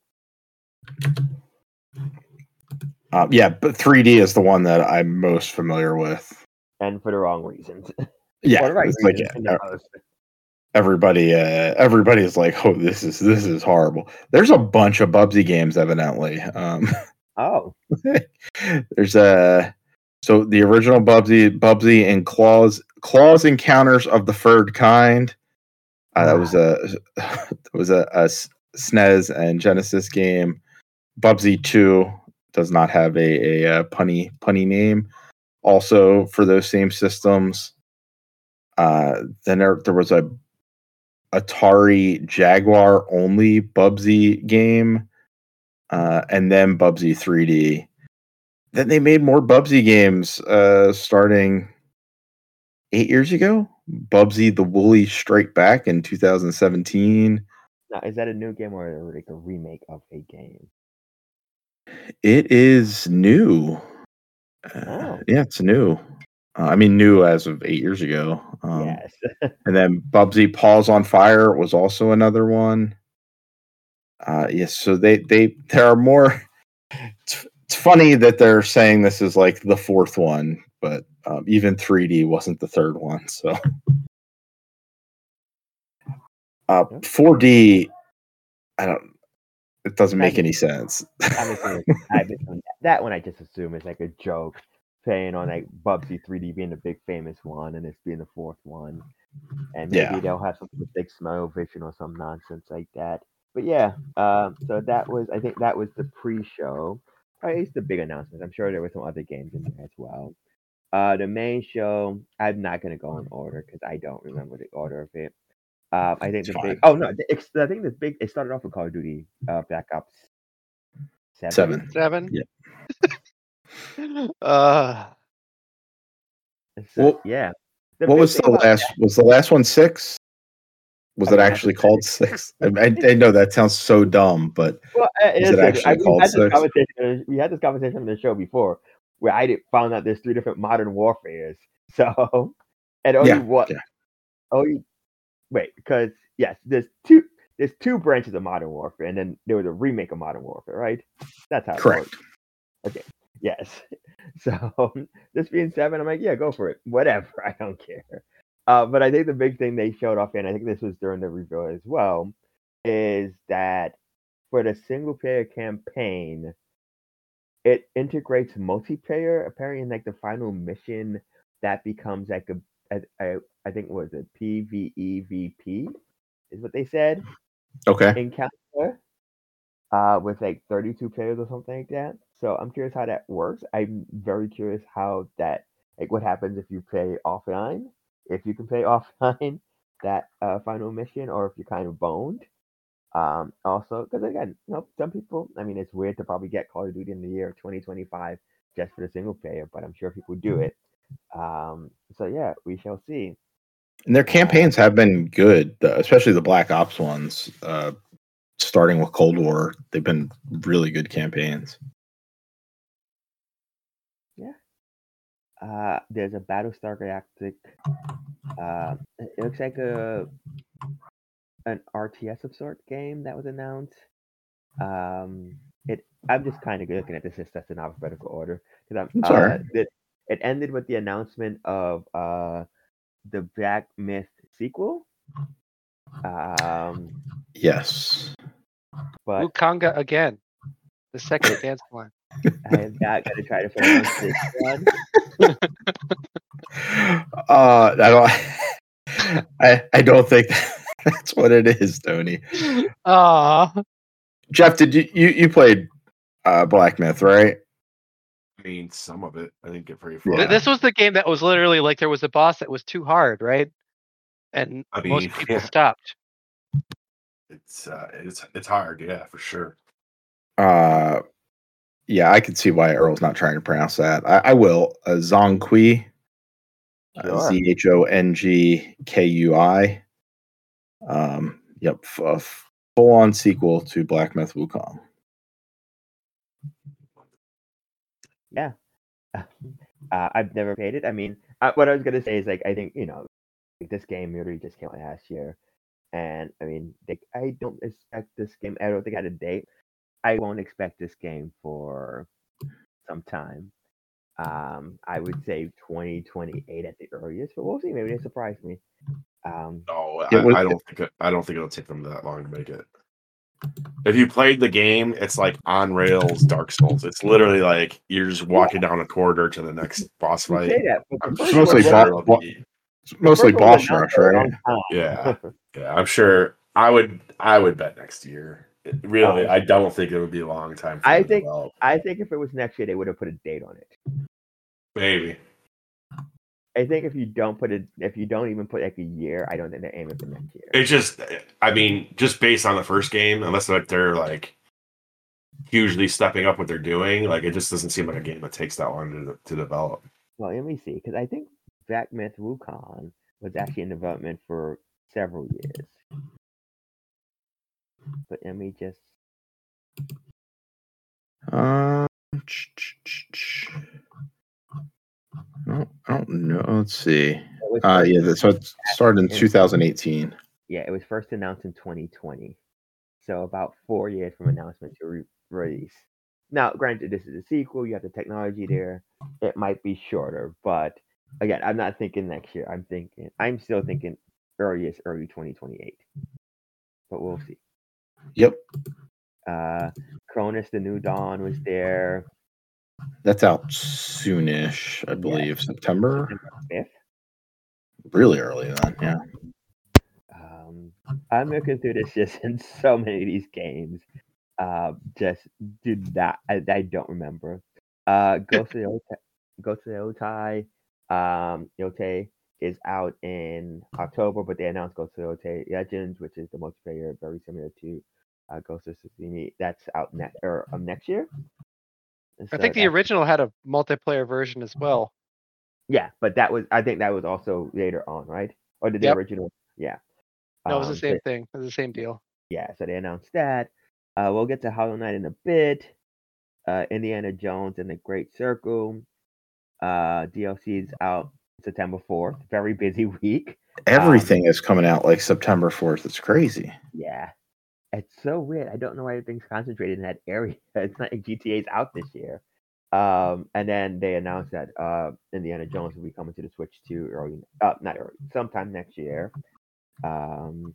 Speaker 1: Um, yeah, but three D is the one that I'm most familiar with.
Speaker 3: And for the wrong reasons.
Speaker 1: Yeah,
Speaker 3: Or the right
Speaker 1: it's like
Speaker 3: reasons. who
Speaker 1: uh,
Speaker 3: knows?
Speaker 1: everybody, uh, everybody is like, "Oh, this is this is horrible." There's a bunch of Bubsy games, evidently. Um,
Speaker 3: Oh,
Speaker 1: there's a so the original Bubsy, Bubsy and Claws, Claws Encounters of the Third Kind. Uh, that was a that was a, a S N E S and Genesis game. Bubsy two does not have a, a, uh punny punny name. Also for those same systems. Uh, then there there was a Atari Jaguar only Bubsy game, uh, and then Bubsy three D. Then they made more Bubsy games uh, starting eight years ago. Bubsy the Woolly Strike Back in two thousand seventeen.
Speaker 3: now is that a new game or like a remake of a game?
Speaker 1: It is new. Uh,
Speaker 3: Oh.
Speaker 1: Yeah, it's new. Uh, I mean, new as of eight years ago. Um,
Speaker 3: Yes.
Speaker 1: And then Bubsy Paws on Fire was also another one. Uh, yes, so they they there are more. It's, it's funny that they're saying this is like the fourth one, but um, even three D wasn't the third one. So uh,
Speaker 3: Yep.
Speaker 1: four D, I don't. It doesn't make
Speaker 3: That-
Speaker 1: any sense.
Speaker 3: I'm assuming I've been doing that. That one I just assume is like a joke, playing on like Bubsy three D being the big famous one and this being the fourth one. And maybe
Speaker 1: Yeah.
Speaker 3: they'll have something with big smile vision or some nonsense like that. But yeah, um, so that was I think that was the pre-show. Or at least the big announcement. I'm sure there were some other games in there as well. Uh, the main show, I'm not gonna go in order because I don't remember the order of it. Um, I think
Speaker 1: It's
Speaker 3: the big.
Speaker 1: fine.
Speaker 3: Oh no, the, ex- I think the big. It started off with Call of Duty uh, Black Ops Seven.
Speaker 1: Seven.
Speaker 2: Seven.
Speaker 1: Yeah.
Speaker 2: uh,
Speaker 3: So,
Speaker 1: Well,
Speaker 3: yeah. The
Speaker 1: what
Speaker 3: big
Speaker 1: was
Speaker 3: thing
Speaker 1: the
Speaker 3: about
Speaker 1: last? Was the last one six? Was
Speaker 3: I
Speaker 1: it
Speaker 3: mean, that's
Speaker 1: actually
Speaker 3: what-
Speaker 1: called six? I, I, I know that sounds so dumb, but
Speaker 3: Well, uh,
Speaker 1: Is it
Speaker 3: listen,
Speaker 1: actually
Speaker 3: I, we
Speaker 1: called
Speaker 3: had this
Speaker 1: six?
Speaker 3: conversation. We had this conversation on the show before, where I did, found out there's three different modern warfares. So, and only
Speaker 1: Yeah,
Speaker 3: what?
Speaker 1: yeah.
Speaker 3: Only wait, because yes, there's two. There's two branches of modern warfare, and then there was a remake of Modern Warfare, right? That's how it
Speaker 1: Correct.
Speaker 3: works. Yes. So this being seven, I'm like, yeah, go for it. Whatever. I don't care. Uh, but I think the big thing they showed off, and I think this was during the reveal as well, is that for the single player campaign, it integrates multiplayer. Apparently, in like the final mission, that becomes like a, a, a I think what was it PvEVP is what they said
Speaker 1: Okay.
Speaker 3: encounter uh, with like thirty-two players or something like that. So I'm curious how that works. I'm very curious how that, like, what happens if you play offline, if you can play offline that uh, final mission, or if you're kind of boned. Um, also, because again, you know, some people, I mean, it's weird to probably get Call of Duty in the year twenty twenty-five just for the single player, but I'm sure people do it. Um, so yeah, we shall see.
Speaker 1: And their campaigns have been good, uh, especially the Black Ops ones. Uh, starting with Cold War, they've been really good campaigns.
Speaker 3: Uh, there's a Battlestar Galactic. Uh, it looks like a an R T S of sort game that was announced. Um, it. I'm just kind of looking at this as just in alphabetical order because I'm.
Speaker 1: It's
Speaker 3: Uh,
Speaker 1: alright.
Speaker 3: it, it ended with the announcement of uh the Black Myth sequel. Um,
Speaker 1: Yes.
Speaker 3: but
Speaker 2: Wukong again. The second dance one.
Speaker 3: I am not gonna try to pronounce this one.
Speaker 1: Uh, I don't. I I don't think that's what it is, Tony.
Speaker 2: Aw.
Speaker 1: Jeff, did you you, you played uh, Black Myth, right?
Speaker 4: I mean, some of it. I didn't get very
Speaker 1: Yeah.
Speaker 4: far.
Speaker 2: Th- This was the game that was literally like there was a boss that was too hard, right? And
Speaker 4: I
Speaker 2: most
Speaker 4: mean,
Speaker 2: people
Speaker 4: yeah.
Speaker 2: stopped.
Speaker 4: It's uh, it's it's hard, yeah, for sure.
Speaker 1: Uh, yeah, I can see why Earl's not trying to pronounce that. I, I will. Uh, Zhongqui, uh,
Speaker 3: Sure.
Speaker 1: Z H O N G K U I. Um, yep, f- a full-on sequel to Black Myth Wukong.
Speaker 3: Yeah. Uh, I've never played it. I mean, uh, what I was gonna say is like I think you know, like, this game literally just came out last year, and I mean, like, I don't expect this game. I don't think I had a date. I won't expect this game for some time. Um, I would say twenty twenty-eight at the earliest, but we'll see. Maybe they surprise me. Um,
Speaker 4: No,
Speaker 1: It was
Speaker 4: I, I don't think it, I don't think it'll take them that long to make it. If you played the game, it's like on rails Dark Souls. It's literally like you're just walking down a corridor to the next boss
Speaker 3: you
Speaker 4: fight.
Speaker 3: say that, but the
Speaker 4: I'm
Speaker 3: first
Speaker 1: It's mostly
Speaker 3: one
Speaker 4: sure
Speaker 1: bo-
Speaker 4: it'll
Speaker 1: bo-
Speaker 4: be.
Speaker 1: it's
Speaker 3: the
Speaker 1: mostly
Speaker 3: first one was
Speaker 1: boss
Speaker 3: announced
Speaker 1: rush,
Speaker 3: for a
Speaker 1: right?
Speaker 3: long time.
Speaker 4: Yeah, yeah. I'm sure. I would. I would bet next year. It- really,
Speaker 3: Oh.
Speaker 4: I don't think it would be a long time for
Speaker 3: I
Speaker 4: them to
Speaker 3: think
Speaker 4: develop.
Speaker 3: I think if it was next year, they would have put a date on it.
Speaker 4: Maybe.
Speaker 3: I think if you don't put it, if you don't even put like a year, I don't think they're aiming for next year.
Speaker 4: It's just. I mean, just based on the first game, unless like they're like hugely stepping up what they're doing, like it just doesn't seem like a game that takes that long to to develop.
Speaker 3: Well, let me see, because I think Black Myth Wukong was actually in development for several years. But let me just.
Speaker 1: Uh, ch- ch- ch- ch- I don't, I don't know. Let's see.
Speaker 3: It was
Speaker 1: Uh,
Speaker 3: first
Speaker 1: yeah, that- so it started in
Speaker 3: in-
Speaker 1: two thousand eighteen.
Speaker 3: Yeah, it was first announced in twenty twenty, so about four years from announcement to re- release. Now, granted, this is a sequel. You have the technology there. It might be shorter, but again, I'm not thinking next year. I'm thinking. I'm still thinking earliest early twenty twenty-eight. But we'll see.
Speaker 1: Yep,
Speaker 3: Uh, Cronus: The New Dawn was there.
Speaker 1: that's out soonish, I believe. September,
Speaker 3: September fifth.
Speaker 1: really early then. Yeah.
Speaker 3: Um, I'm looking through this just in so many of these games. Uh, just did that. I, I don't remember. Uh, Ghost of the Ota- Ghost of the Otai, um, Yote is out in October, but they announced Ghost of the Otai Legends, which is the multiplayer very similar to uh, Ghost of Tsushima. That's out next or um, next year. And
Speaker 2: I
Speaker 3: so
Speaker 2: think the
Speaker 3: that's-
Speaker 2: original had a multiplayer version as well.
Speaker 3: yeah, but that was I think that was also later on, right? Or did the
Speaker 2: Yep.
Speaker 3: original? Yeah.
Speaker 2: No, it was the
Speaker 3: Um,
Speaker 2: same
Speaker 3: but-
Speaker 2: thing. It was the same deal.
Speaker 3: yeah, so they announced that. Uh, we'll get to Hollow Knight in a bit. Uh, Indiana Jones and the Great Circle. Uh, D L C is out September fourth. Very busy week.
Speaker 1: Everything is coming out like September fourth. It's crazy.
Speaker 3: Yeah. It's so weird. I don't know why everything's concentrated in that area. It's not like G T A's out this year. Um, and then they announced that uh, Indiana Jones will be coming to the Switch too early, uh, not early, sometime next year. Um,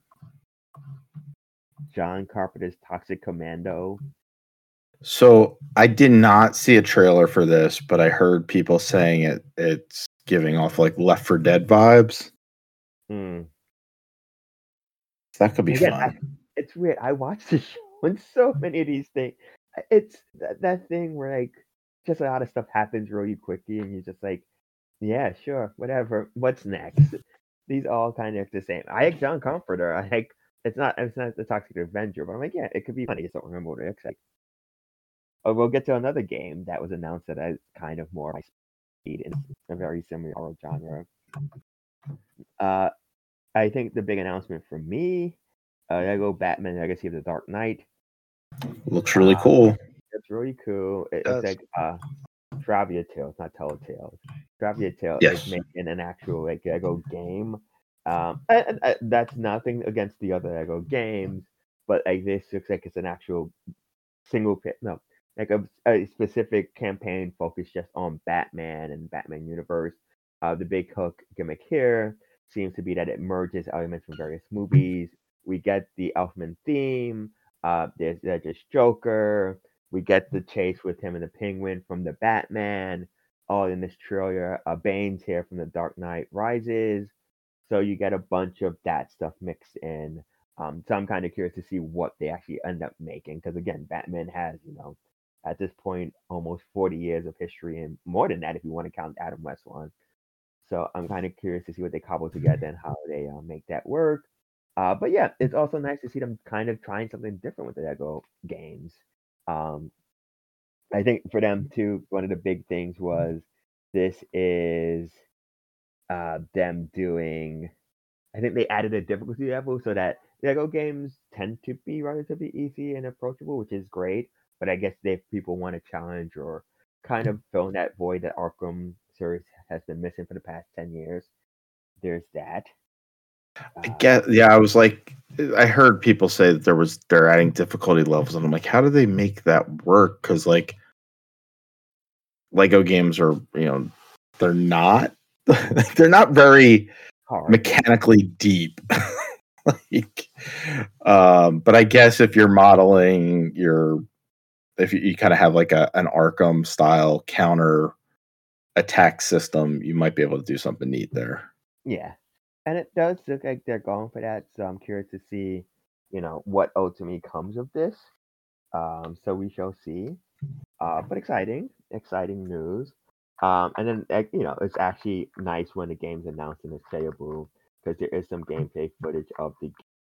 Speaker 3: John Carpenter's Toxic Commando.
Speaker 1: So I did not see a trailer for this, but I heard people saying it. It's giving off like Left four Dead vibes.
Speaker 3: Hmm.
Speaker 1: That could be
Speaker 3: Again,
Speaker 1: fun.
Speaker 3: I- it's weird. I watch the show and so many of these things. It's that, that thing where like just a lot of stuff happens really quickly, and you're just like, yeah, sure, whatever. What's next? These all kind of the same. I like John Comforter. I like it's not it's not the Toxic Avenger, but I'm like, yeah, it could be funny. I just don't remember what it looks like. Oh, we'll get to another game that was announced that is kind of more my speed in a very similar horror genre. Uh, I think the big announcement for me, uh, I go Batman Legacy of the Dark Knight.
Speaker 1: Looks really
Speaker 3: Uh,
Speaker 1: cool.
Speaker 3: It's really cool. It,
Speaker 2: Does.
Speaker 3: it's like uh, Travia Tales, not Telltale. Travia Tales
Speaker 1: Yes.
Speaker 3: is making an actual like Lego game. Um, and, and, uh, that's nothing against the other Lego games, but like this looks like it's an actual single pit. No, like a, a specific campaign focused just on Batman and Batman universe. Uh, the big hook gimmick here seems to be that it merges elements from various movies. We get the Elfman theme. Uh, there's uh, just Joker. We get the chase with him and the Penguin from the Batman, all in this trailer. Uh, Bane's here from the Dark Knight Rises. So you get a bunch of that stuff mixed in. Um, so I'm kind of curious to see what they actually end up making, because again, Batman has, you know, at this point, almost forty years of history, and more than that if you want to count Adam West one. So I'm kind of curious to see what they cobble together and how they uh, make that work. Uh, but yeah, it's also nice to see them kind of trying something different with the Lego games. Um, I think for them too, one of the big things was this is uh, them doing. I think they added a difficulty level so that Lego games tend to be relatively easy and approachable, which is great. But I guess if people want a challenge or kind of fill in that void that Arkham series has been missing for the past ten years, there's that.
Speaker 1: I get, yeah, I was like, I heard people say that there was they're adding difficulty levels, and I'm like, how do they make that work? Because like Lego games are, you know, they're not they're not very
Speaker 3: Hard.
Speaker 1: mechanically deep. like, um, but I guess if you're modeling your, if you, you kind of have like a an Arkham style counter attack system, you might be able to do something neat there.
Speaker 3: Yeah. And it does look like they're going for that. So I'm curious to see, you know, what ultimately comes of this. Um, so we shall see. Uh, but exciting, exciting news. Um, and then, like, you know, it's actually nice when the game's announced in its playable because there is some gameplay footage of the.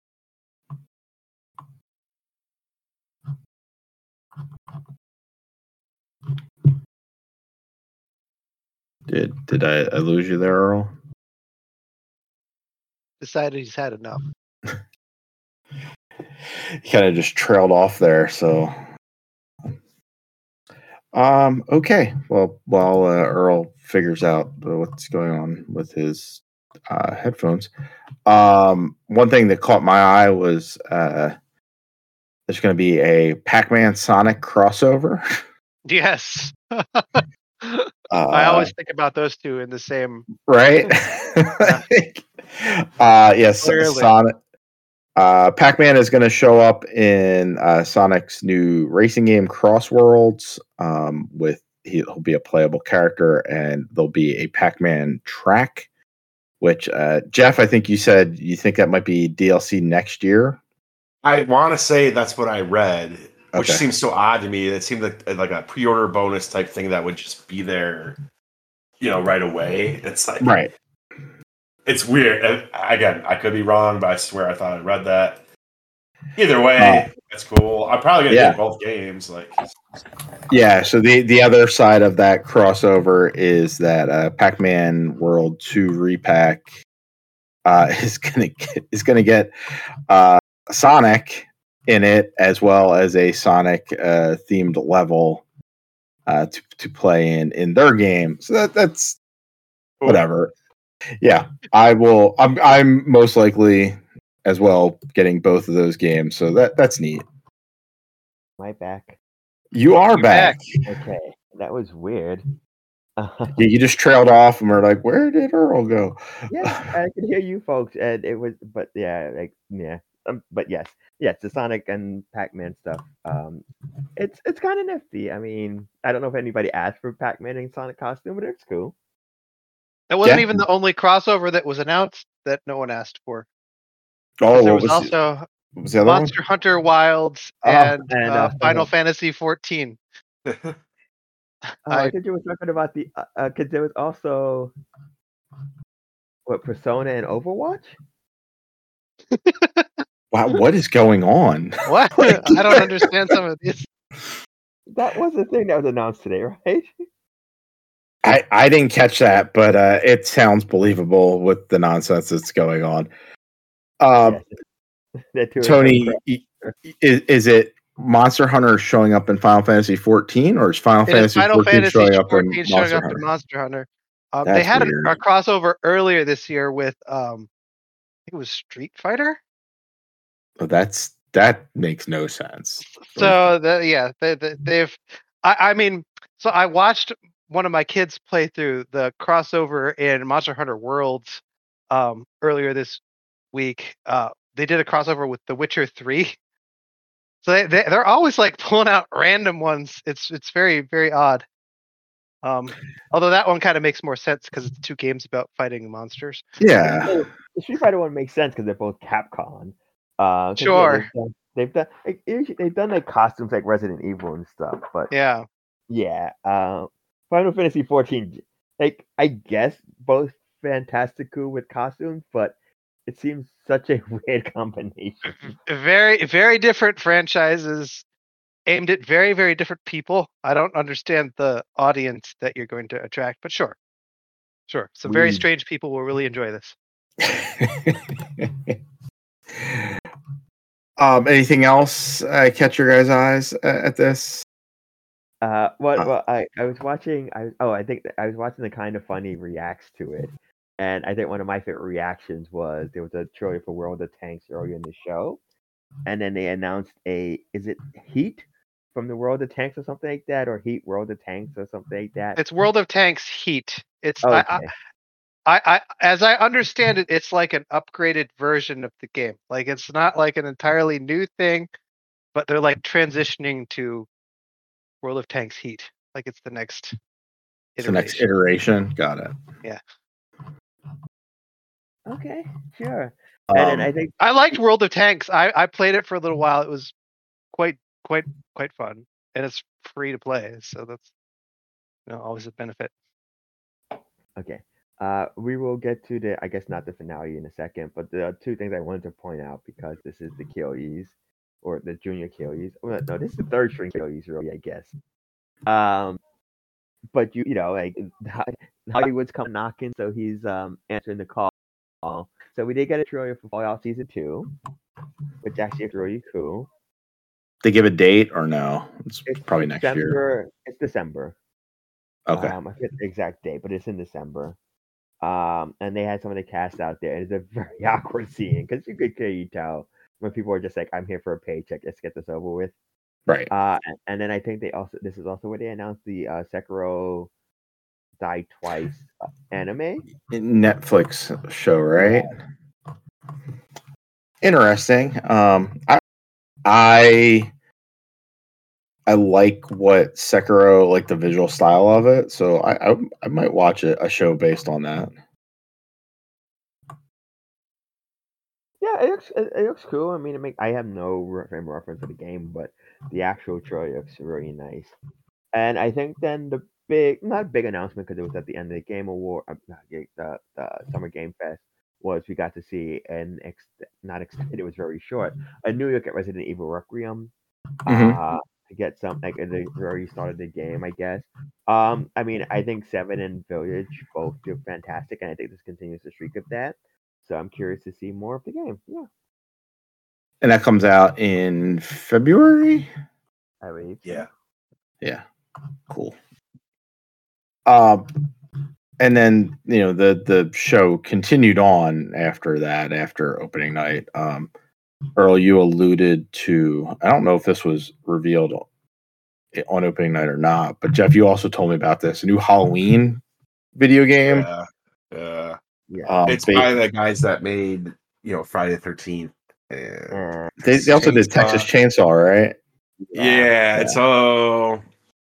Speaker 1: Did did I, I lose you there, Earl?
Speaker 2: Decided he's had enough.
Speaker 1: He kind of just trailed off there. So, um, okay. Well, while uh, Earl figures out what's going on with his uh, headphones, um, one thing that caught my eye was uh, there's going to be a Pac-Man Sonic crossover.
Speaker 2: Yes.
Speaker 1: uh,
Speaker 2: I always think about those two in the same.
Speaker 1: right. uh, yes,
Speaker 2: Clearly.
Speaker 1: Sonic. Uh, Pac-Man is going to show up in uh, Sonic's new racing game, Cross Worlds. Um, with he'll be a playable character, and there'll be a Pac-Man track. Which uh, Jeff, I think you said you think that might be D L C next year.
Speaker 4: I want to say that's what I read, which
Speaker 1: Okay.
Speaker 4: seems so odd to me. It seemed like like a pre-order bonus type thing that would just be there, you know, right away. It's like
Speaker 1: Right.
Speaker 4: It's weird. And again, I could be wrong, but I swear I thought I read that. Either way,
Speaker 1: Uh,
Speaker 4: that's cool. I'm probably gonna
Speaker 1: yeah.
Speaker 4: get both games. Like,
Speaker 1: Yeah. So the the other side of that crossover is that uh, Pac-Man World Two repack uh, is gonna get, is gonna get uh, Sonic in it, as well as a Sonic uh, themed level uh, to to play in in their game. So that that's whatever. Yeah, I will. I'm I'm most likely as well getting both of those games. So that that's neat.
Speaker 3: Am I back?
Speaker 1: You are
Speaker 2: You're
Speaker 1: back.
Speaker 2: back.
Speaker 3: Okay, that was weird.
Speaker 1: Yeah, you just trailed off, and we're like, "Where did Earl go?"
Speaker 3: Yes, I could hear you folks, and it was, but yeah, like yeah, um, but yes, yes, the Sonic and Pac-Man stuff. Um, it's it's kind of nifty. I mean, I don't know if anybody asked for Pac-Man and Sonic costume, but it's cool.
Speaker 2: That wasn't
Speaker 1: Yeah.
Speaker 2: even the only crossover that was announced that no one asked for.
Speaker 1: Oh,
Speaker 2: There
Speaker 1: what
Speaker 2: was,
Speaker 1: was,
Speaker 2: also
Speaker 1: what was the other
Speaker 2: Monster Hunter Wilds
Speaker 3: Oh,
Speaker 2: and,
Speaker 3: and,
Speaker 2: uh,
Speaker 3: uh,
Speaker 2: Final Fantasy fourteen.
Speaker 3: Oh,
Speaker 2: I-
Speaker 3: I think you were talking about the because there was also what Persona and Overwatch.
Speaker 1: wow, what is going on?
Speaker 2: What?
Speaker 1: Like-
Speaker 2: I don't understand some of these.
Speaker 3: That was the thing that was announced today, right?
Speaker 1: I I didn't catch that, but uh, it sounds believable with the nonsense that's going on. Um,
Speaker 3: Yes. They're doing
Speaker 1: Tony,
Speaker 3: some
Speaker 1: i- i- is, is it Monster Hunter showing up in Final Fantasy fourteen, or is Final
Speaker 2: It is
Speaker 1: Fantasy
Speaker 2: Final
Speaker 1: fourteen
Speaker 2: Fantasy
Speaker 1: showing up in
Speaker 2: fourteen showing
Speaker 1: Monster
Speaker 2: up
Speaker 1: Hunter?
Speaker 2: in Monster Hunter. Um, they
Speaker 1: That's
Speaker 2: had a,
Speaker 1: weird.
Speaker 2: a crossover earlier this year with, um, I think it was Street Fighter.
Speaker 1: Oh, that's that makes no sense.
Speaker 2: So the, yeah, they, they, they've. I, I mean, so I watched one of my kids play through the crossover in Monster Hunter Worlds um, earlier this week. Uh, they did a crossover with The Witcher three. So they, they they're always like pulling out random ones. It's it's very very odd. Um, although that one kind of makes more sense because it's two games about fighting monsters.
Speaker 1: Yeah,
Speaker 3: The Street Fighter one makes sense because they're both Capcom. Uh, 'cause, yeah,
Speaker 2: Sure.
Speaker 3: they've done, they've done like, usually- they've done like costumes like Resident Evil and stuff, but
Speaker 2: Yeah.
Speaker 3: yeah, uh, Final Fantasy fourteen, like I guess both fantastical with costumes, but it seems such a weird combination.
Speaker 2: Very very different franchises. aimed at very, very different people. I don't understand the audience that you're going to attract, but sure. Sure. Some very
Speaker 1: We-
Speaker 2: strange people will really enjoy this.
Speaker 1: um, anything else uh, catch your guys' eyes uh, at this?
Speaker 3: Uh, what?
Speaker 1: Uh.
Speaker 3: Well, I I was watching. I oh, I think that I was watching the Kind of Funny reacts to it, and I think one of my favorite reactions was there was a trailer for World of Tanks earlier in the show, and then they announced a is it Heat from the World of Tanks or something like that, or Heat World of Tanks or something like that.
Speaker 2: It's World of Tanks Heat. It's
Speaker 3: Okay.
Speaker 2: I, I, I, as I understand it, it's like an upgraded version of the game. Like it's not like an entirely new thing, but they're like transitioning to World of Tanks Heat. Like it's the next
Speaker 1: It's the next
Speaker 2: iteration.
Speaker 1: iteration. Got it.
Speaker 2: Yeah.
Speaker 3: Okay, sure. And then I
Speaker 1: Um,
Speaker 3: think
Speaker 2: I liked World of Tanks. I, I played it for a little while. It was quite quite quite fun, and it's free to play, so that's you know always a benefit.
Speaker 3: okay. Uh, we will get to the, I guess not the finale in a second, but the two things I wanted to point out because this is the Killies, or the junior Killies. Well, no, this is the third string Killies, really, I guess. Um, but you, you know, like Hollywood's come knocking, so he's um answering the call. So we did get a trailer for Fallout Season Two, which actually is really cool.
Speaker 1: they give a date or no? It's,
Speaker 3: It's
Speaker 1: probably next year.
Speaker 3: December. It's December.
Speaker 1: Okay.
Speaker 3: Um, I forget the exact date, but it's in December. Um, and they had some of the cast out there. It's a very awkward scene because you could clearly tell when people are just like, "I'm here for a paycheck. Let's get this over with."
Speaker 1: Right.
Speaker 3: Uh, and, and then I think they also this is also where they announced the uh, Sekiro Die Twice uh, anime.
Speaker 1: Netflix show, right? Interesting. Um, I, I, I like what Sekiro, like the visual style of it. So I, I, I might watch it, a show based on that.
Speaker 3: Yeah, it looks it, it looks cool. I mean, it make I have no re- frame of reference to the game, but the actual trailer looks really nice. And I think then the big, not big announcement because it was at the end of the Game Award, uh, not Ga- the the Summer Game Fest, was we got to see an ex, not extended, it was very short, a New York at Resident Evil Requiem.
Speaker 1: Mhm.
Speaker 3: Uh, to get some like they already started the game, I guess. Um, I mean, I think Seven and Village both do fantastic, and I think this continues the streak of that. So I'm curious to see more of the game. Yeah,
Speaker 1: And that comes out in February.
Speaker 3: I believe. so.
Speaker 4: Yeah.
Speaker 1: Yeah. Cool. Um, and then you know the the show continued on after that, after opening night. Um, Earl, you alluded to. I don't know if this was revealed on opening night or not, but Jeff, you also told me about this a new Halloween video game.
Speaker 4: Yeah. Yeah.
Speaker 3: Yeah.
Speaker 1: Um,
Speaker 4: It's
Speaker 1: ba-
Speaker 4: by the guys that made, you know, Friday the thirteenth. And
Speaker 3: Uh,
Speaker 1: they, they also did
Speaker 4: Chainsaw.
Speaker 1: Texas Chainsaw, right?
Speaker 4: Yeah,
Speaker 1: Yeah.
Speaker 4: so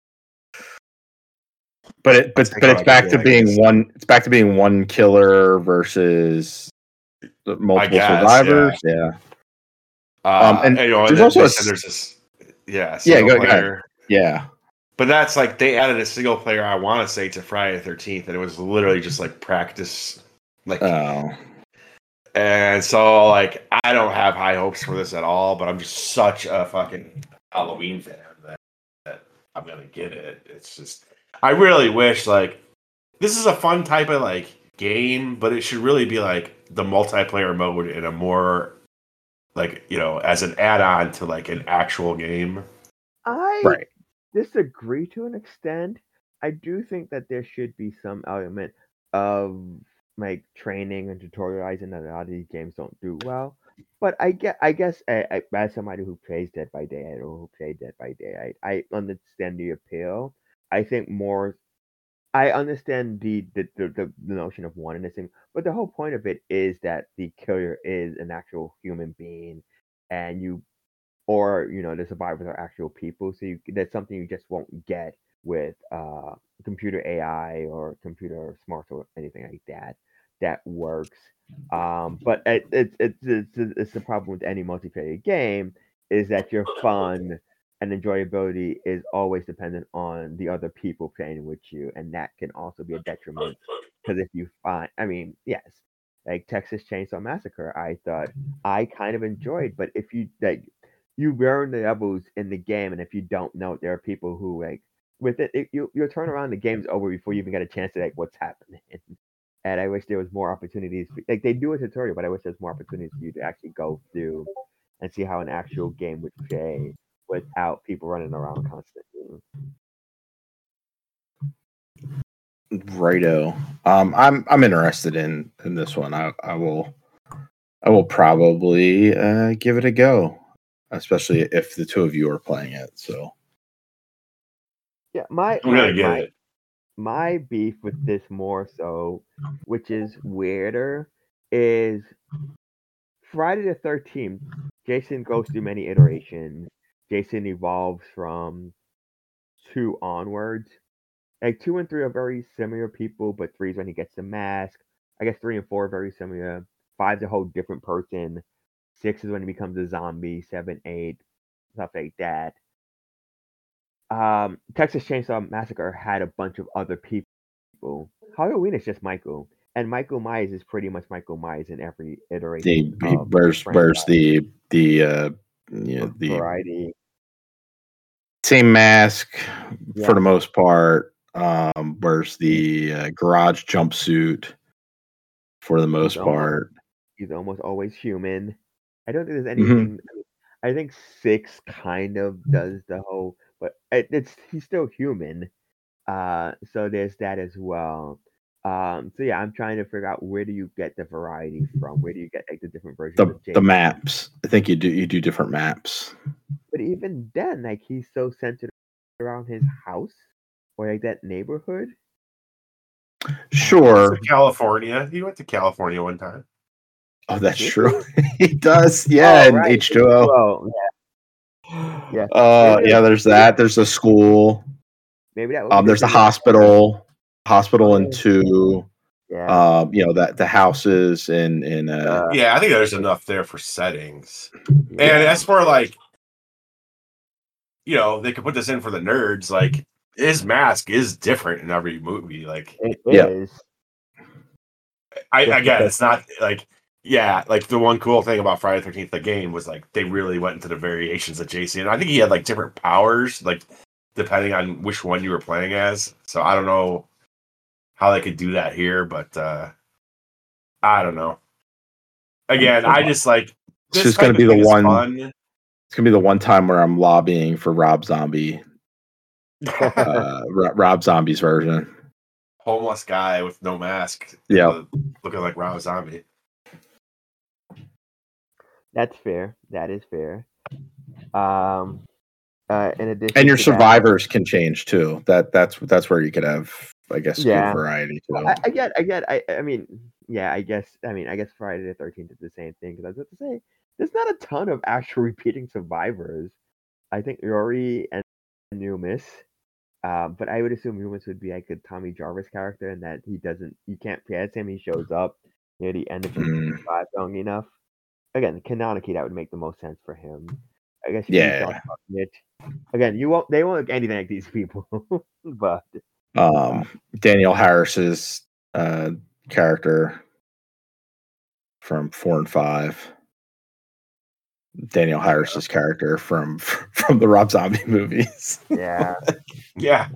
Speaker 1: But it but
Speaker 4: Let's take
Speaker 1: but
Speaker 4: a
Speaker 1: it's
Speaker 4: look
Speaker 1: back
Speaker 4: at
Speaker 1: to
Speaker 4: it, I
Speaker 1: being
Speaker 4: guess.
Speaker 1: one. It's back to being one killer versus the multiple
Speaker 4: guess,
Speaker 1: survivors. Yeah.
Speaker 4: uh,
Speaker 1: Um, and
Speaker 4: you know,
Speaker 1: there's
Speaker 4: they-
Speaker 1: also
Speaker 4: they
Speaker 1: a
Speaker 4: said
Speaker 1: s-
Speaker 4: there's this, yeah,
Speaker 1: Yeah,
Speaker 4: single
Speaker 1: go- go ahead.
Speaker 4: player.
Speaker 1: Yeah.
Speaker 4: But that's like they added a single player. I want to say to Friday the thirteenth, and it was literally just like practice, like.
Speaker 1: Oh.
Speaker 4: And so, like, I don't have high hopes for this at all. But I'm just such a fucking Halloween fan that, that I'm gonna get it. It's just, I really wish like this is a fun type of like game, but it should really be like the multiplayer mode in a more like you know as an add-on to like an actual game.
Speaker 3: I
Speaker 1: Right.
Speaker 3: disagree to an extent. I do think that there should be some element of like training and tutorializing that a lot of these games don't do well. But I get, I guess, I, I, as somebody who plays Dead by Daylight or who played Dead by Daylight, I understand the appeal. I think more, I understand the the, the, the the notion of wanting this thing, but the whole point of it is that the killer is an actual human being, and you or you know the survivors are actual people, so you, that's something you just won't get with uh computer A I or computer smarts or anything like that that works. Um but it, it, it's it's it's the problem with any multiplayer game is that your fun and enjoyability is always dependent on the other people playing with you, and that can also be a detriment because if you find, I mean, yes, like Texas Chainsaw Massacre, I thought I kind of enjoyed, but if you like you learn the levels in the game, and if you don't know, there are people who like with it, it you you'll turn around, the game's over before you even get a chance to like what's happening. And I wish there was more opportunities. For, like they do a tutorial, but I wish there's more opportunities for you to actually go through and see how an actual game would play without people running around constantly.
Speaker 1: Righto. Um, I'm I'm interested in in this one. I I will I will probably uh, give it a go, especially if the two of you are playing it. So
Speaker 3: Yeah, my
Speaker 4: I'm
Speaker 3: my
Speaker 4: gonna get
Speaker 3: my,
Speaker 4: it.
Speaker 3: my beef with this more so, which is weirder, is Friday the thirteenth. Jason goes through many iterations. Jason evolves from two onwards. Like two and three are very similar people, but three is when he gets the mask. I guess three and four are very similar. Five's a whole different person. Six is when he becomes a zombie. Seven, eight, stuff like that. Um, Texas Chainsaw Massacre had a bunch of other people. Halloween is just Michael, and Michael Myers is pretty much Michael Myers in every
Speaker 1: the
Speaker 3: iteration
Speaker 1: he,
Speaker 3: of
Speaker 1: where's
Speaker 3: franchise.
Speaker 1: where's the the uh, you know, the
Speaker 3: variety.
Speaker 1: same mask
Speaker 3: Yeah.
Speaker 1: for the most part. Um, where's the uh, garage jumpsuit for the most
Speaker 3: He's almost,
Speaker 1: part?
Speaker 3: he's almost always human. I don't think there's
Speaker 1: Mhm.
Speaker 3: anything. I think six kind of does the whole, but it, it's he's still human. Uh, so there's that as well. Um, so yeah, I'm trying to figure out where do you get the variety from? Where do you get like the different versions
Speaker 1: The
Speaker 3: of
Speaker 1: the
Speaker 3: Jason?
Speaker 1: maps. I think you do you do different maps.
Speaker 3: But even then, like he's so centered around his house or like that neighborhood.
Speaker 1: Sure.
Speaker 4: To California. He went to California one time.
Speaker 1: Oh, that's
Speaker 3: Did
Speaker 1: true. He does. Yeah,
Speaker 3: Oh,
Speaker 1: and
Speaker 3: right.
Speaker 1: H two O.
Speaker 3: Well, yeah.
Speaker 1: Uh,
Speaker 3: Maybe
Speaker 1: yeah.
Speaker 3: that-
Speaker 1: There's that. There's a school.
Speaker 3: maybe that would
Speaker 1: Um,
Speaker 3: be
Speaker 1: there's a
Speaker 3: the thing.
Speaker 1: hospital. Hospital in
Speaker 3: Yeah.
Speaker 1: two.
Speaker 3: Yeah.
Speaker 1: Um, you know that the houses in in uh,
Speaker 3: Uh,
Speaker 4: Yeah, I think there's enough there for settings.
Speaker 3: yeah.
Speaker 4: And as for like, you know, they could put this in for the nerds. Like his mask is different in every movie. Like
Speaker 3: It
Speaker 1: Yeah.
Speaker 3: is.
Speaker 4: I
Speaker 3: Just
Speaker 4: again,
Speaker 3: because-
Speaker 4: it's not like yeah, like the one cool thing about Friday the thirteenth, the game, was like they really went into the variations of Jason. And I think he had like different powers, like depending on which one you were playing as. So I don't know how they could do that here, but uh I don't know. Again, I just like
Speaker 1: This
Speaker 4: this
Speaker 1: is gonna
Speaker 4: type
Speaker 1: be
Speaker 4: of
Speaker 1: the
Speaker 4: thing is
Speaker 1: one-
Speaker 4: fun.
Speaker 1: it's gonna be the one time where I'm lobbying for Rob Zombie, uh, Ro- Rob Zombie's version.
Speaker 4: Homeless guy with no mask.
Speaker 1: Yeah.
Speaker 4: uh, looking like Rob Zombie.
Speaker 3: That's fair. That is fair. Um, uh, in addition,
Speaker 1: And your
Speaker 3: to that-
Speaker 1: survivors can change too. That that's that's where you could have, I guess,
Speaker 3: Yeah.
Speaker 1: good variety too.
Speaker 3: I, I get, I get, I, I mean, yeah, I guess, I mean, I guess Friday the thirteenth is the same thing because I was about to say there's not a ton of actual repeating survivors. I think Rory and Loomis, um, but I would assume Loomis would be like a Tommy Jarvis character, and that he doesn't, you can't play as him. He shows up near the end of his
Speaker 1: Mm,
Speaker 3: five long enough. Again, canonically, that would make the most sense for him. I guess.
Speaker 1: Yeah.
Speaker 3: It. Again, you won't. They won't look anything like these people, but
Speaker 1: um, Daniel Harris's uh, character from four and five. Daniel Harris's character from from the Rob Zombie movies.
Speaker 3: yeah.
Speaker 4: Yeah.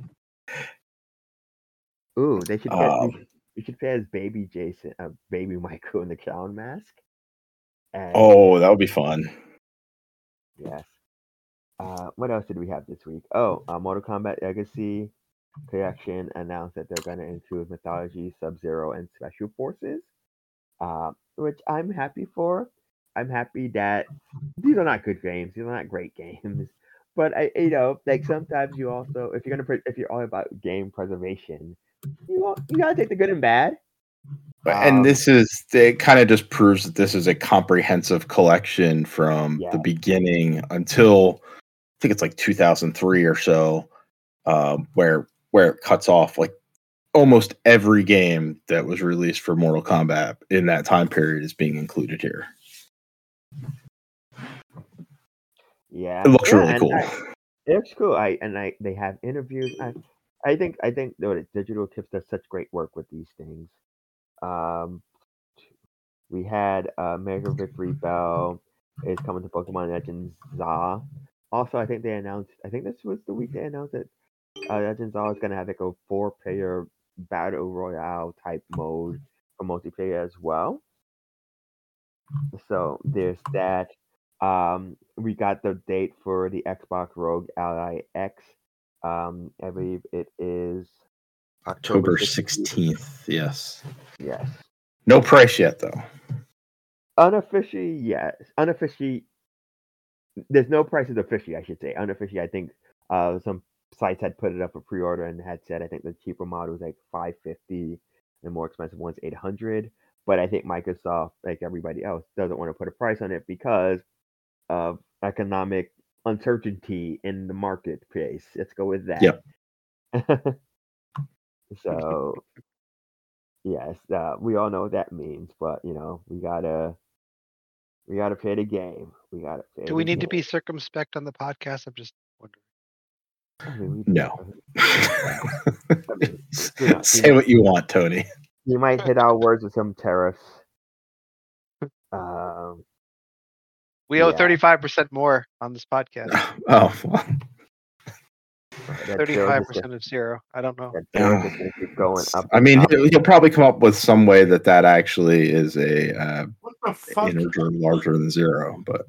Speaker 3: Ooh, they should. Play,
Speaker 1: Um,
Speaker 3: we should play as baby Jason, uh, baby Michael in the clown mask. And,
Speaker 1: oh, that would be fun.
Speaker 3: yes. Uh, what else did we have this week? Oh, uh, Mortal Kombat Legacy Collection announced that they're going to include Mythology, Sub-Zero, and Special Forces, uh, which I'm happy for. I'm happy that these are not good games. These are not great games. But I, you know, like sometimes you also, if you're gonna, pre- if you're all about game preservation, you want, you gotta take the good and bad.
Speaker 1: And
Speaker 3: Um,
Speaker 1: this is it. Kind of just proves that this is a comprehensive collection from
Speaker 3: Yeah.
Speaker 1: the beginning until I think it's like two thousand three or so, um, where where it cuts off like almost every game that was released for Mortal Kombat in that time period is being included here.
Speaker 3: Yeah,
Speaker 1: It looks
Speaker 3: yeah,
Speaker 1: really
Speaker 3: and
Speaker 1: cool.
Speaker 3: I- it looks cool. I and I they have interviews. I I think I think the Digital Tips does such great work with these things. Um, we had uh, Mega Victory Bell. is coming to Pokemon Legends Z. Also, I think they announced. I think this was the week they announced that uh, Legends Z is going to have like a four-player battle royale type mode for multiplayer as well. So there's that. Um, we got the date for the Xbox Rogue Ally X. Um, I believe it is
Speaker 1: October sixteenth. Yes.
Speaker 3: Yes.
Speaker 1: No price yet, though.
Speaker 3: Unofficially, yes. Unofficially, there's no prices officially, I should say. Unofficially, I think uh, some sites had put it up for pre-order and had said I think the cheaper model is like five fifty, the more expensive one's eight hundred. But I think Microsoft, like everybody else, doesn't want to put a price on it because of economic uncertainty in the marketplace. Let's go with that.
Speaker 1: Yep.
Speaker 3: So, yes, uh, we all know what that means, but you know, we gotta we gotta play the game. We gotta play.
Speaker 2: Do we
Speaker 3: the
Speaker 2: need to
Speaker 3: game.
Speaker 2: be circumspect on the podcast? I'm just wondering.
Speaker 3: I mean, we
Speaker 1: No.
Speaker 3: mean, you know,
Speaker 1: Say
Speaker 3: you,
Speaker 1: what you want, Tony.
Speaker 3: you might hit our words with some tariffs. Um,
Speaker 2: We owe
Speaker 3: Yeah.
Speaker 2: thirty-five percent more on this podcast.
Speaker 1: Oh, well.
Speaker 3: that bill
Speaker 2: thirty-five
Speaker 3: just-
Speaker 2: percent of zero. I don't know.
Speaker 3: that bill just gonna keep going up.
Speaker 1: I
Speaker 3: and
Speaker 1: mean,
Speaker 3: up.
Speaker 1: he'll, he'll probably come up with some way that that actually is a uh,
Speaker 4: What the fuck?
Speaker 1: integer larger than zero, but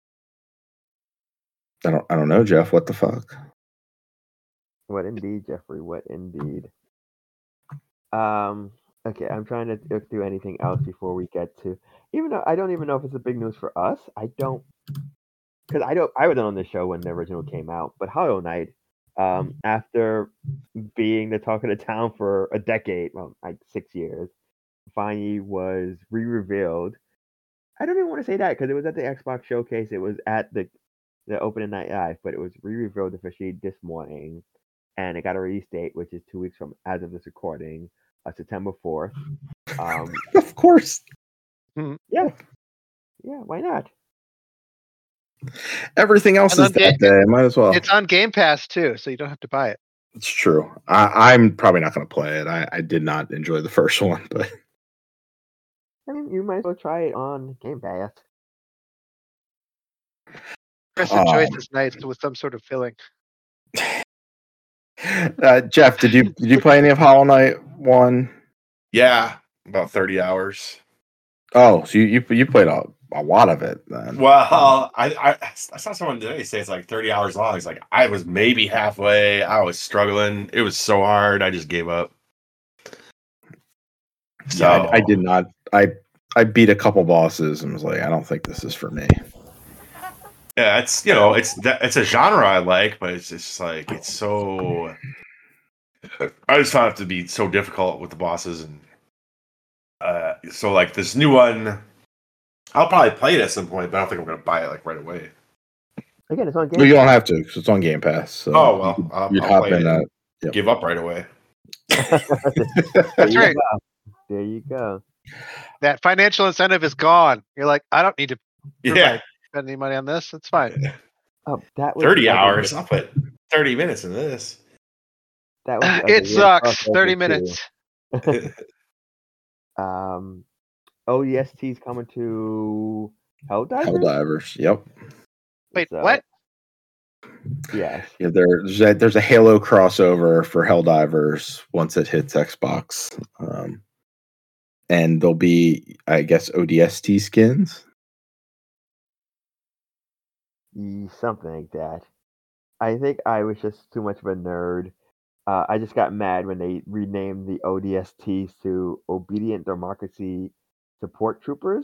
Speaker 1: I don't. I don't know, Jeff. What the fuck?
Speaker 3: What indeed, Jeffrey? What indeed? Um. Okay, I'm trying to look through anything else before we get to. Even though I don't even know if it's a big news for us. I don't, because I don't. I wasn't on the show when the original came out, but Hollow Knight, um, after being the talk of the town for a decade, well, like six years, finally was re-revealed. I don't even want to say that because it was at the Xbox showcase. It was at the the opening night live, but it was re-revealed officially this morning, and it got a release date, which is two weeks from as of this recording, uh, September fourth. Um,
Speaker 1: Of course,
Speaker 3: yeah, yeah, why not?
Speaker 1: everything else
Speaker 2: And
Speaker 1: is
Speaker 2: on Ga-
Speaker 1: that day. Might as well.
Speaker 2: It's on Game Pass too, so you don't have to buy it.
Speaker 1: It's true. I, I'm probably not going to play it. I, I did not enjoy the first one, but
Speaker 3: I mean, you might as well try it on Game Pass.
Speaker 2: Chris enjoys
Speaker 1: Um,
Speaker 2: his nights with some sort of filling.
Speaker 1: uh, Jeff, did you did you play any of Hollow Knight one?
Speaker 4: Yeah, about thirty hours.
Speaker 1: Oh, so you you, you played a, a lot of it then.
Speaker 4: Well, I, I I saw someone today say it's like thirty hours long. It's like I was maybe halfway. I was struggling. It was so hard. I just gave up. So
Speaker 1: Yeah, I, I did not. I I beat a couple bosses and was like, I don't think this is for me.
Speaker 4: yeah, it's you know it's that it's a genre I like, but it's just like it's so. I just found it to be so difficult with the bosses, and uh, so like this new one, I'll probably play it at some point, but I don't think I'm gonna buy it like right away.
Speaker 3: Again, it's on Game
Speaker 1: Well, you
Speaker 3: Pass.
Speaker 1: don't have to because it's on Game Pass. So
Speaker 4: Oh well,
Speaker 1: you,
Speaker 4: I'll,
Speaker 1: you'd
Speaker 4: I'll
Speaker 1: hop
Speaker 4: play
Speaker 1: in
Speaker 4: it
Speaker 1: that.
Speaker 4: and give up right away.
Speaker 3: There
Speaker 2: That's
Speaker 3: you
Speaker 2: right.
Speaker 3: go. There you go.
Speaker 2: That financial incentive is gone. You're like, I don't need to
Speaker 4: Yeah,
Speaker 2: spend any money on this. It's fine.
Speaker 3: Oh, that was
Speaker 4: thirty
Speaker 3: the other-
Speaker 4: hours. I'll put thirty minutes in this.
Speaker 3: That was the other
Speaker 2: It
Speaker 3: weird
Speaker 2: sucks.
Speaker 3: crossover,
Speaker 2: thirty
Speaker 3: too.
Speaker 2: minutes.
Speaker 3: Um, O D S T's coming to Helldivers.
Speaker 1: Helldivers. Yep.
Speaker 2: Wait,
Speaker 3: So,
Speaker 2: what?
Speaker 3: Yes.
Speaker 1: Yeah, there's a, there's a Halo crossover for Helldivers once it hits Xbox, um, and there'll be, I guess, O D S T skins.
Speaker 3: Ye- Something like that. I think I was just too much of a nerd. Uh, I just got mad when they renamed the O D S Ts to Obedient Democracy Support Troopers.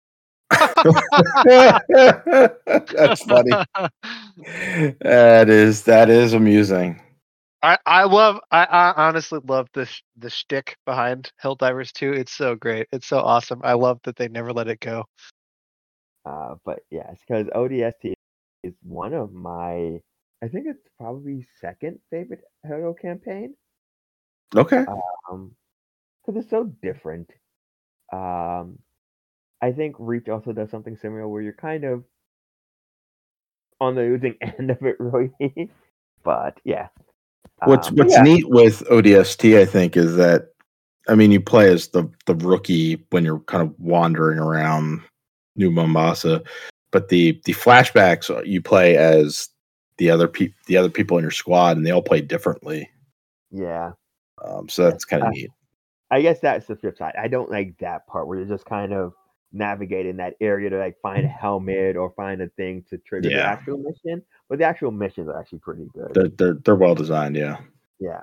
Speaker 1: That's funny. That is that is amusing.
Speaker 2: I, I love I, I honestly love the sh- the shtick behind Helldivers two. It's so great. It's so awesome. I love that they never let it go.
Speaker 3: Uh, but yes, because O D S T is one of my, I think it's probably second favorite Halo campaign.
Speaker 1: Okay.
Speaker 3: Um, because it's so different. Um, I think Reach also does something similar where you're kind of on the losing end of it, really. But yeah.
Speaker 1: What's
Speaker 3: Um, but
Speaker 1: what's
Speaker 3: yeah,
Speaker 1: neat with O D S T, I think, is that I mean you play as the the rookie when you're kind of wandering around New Mombasa, but the the flashbacks you play as the other people, the other people in your squad, and they all play differently.
Speaker 3: Yeah.
Speaker 1: Um, so that's kind of
Speaker 3: Uh,
Speaker 1: neat.
Speaker 3: I guess that's the flip side. I don't like that part where you're just kind of navigating that area to like find a helmet or find a thing to trigger the
Speaker 1: Yeah.
Speaker 3: actual mission. But the actual missions are actually pretty good.
Speaker 1: They're they're, they're well designed. Yeah.
Speaker 3: Yeah.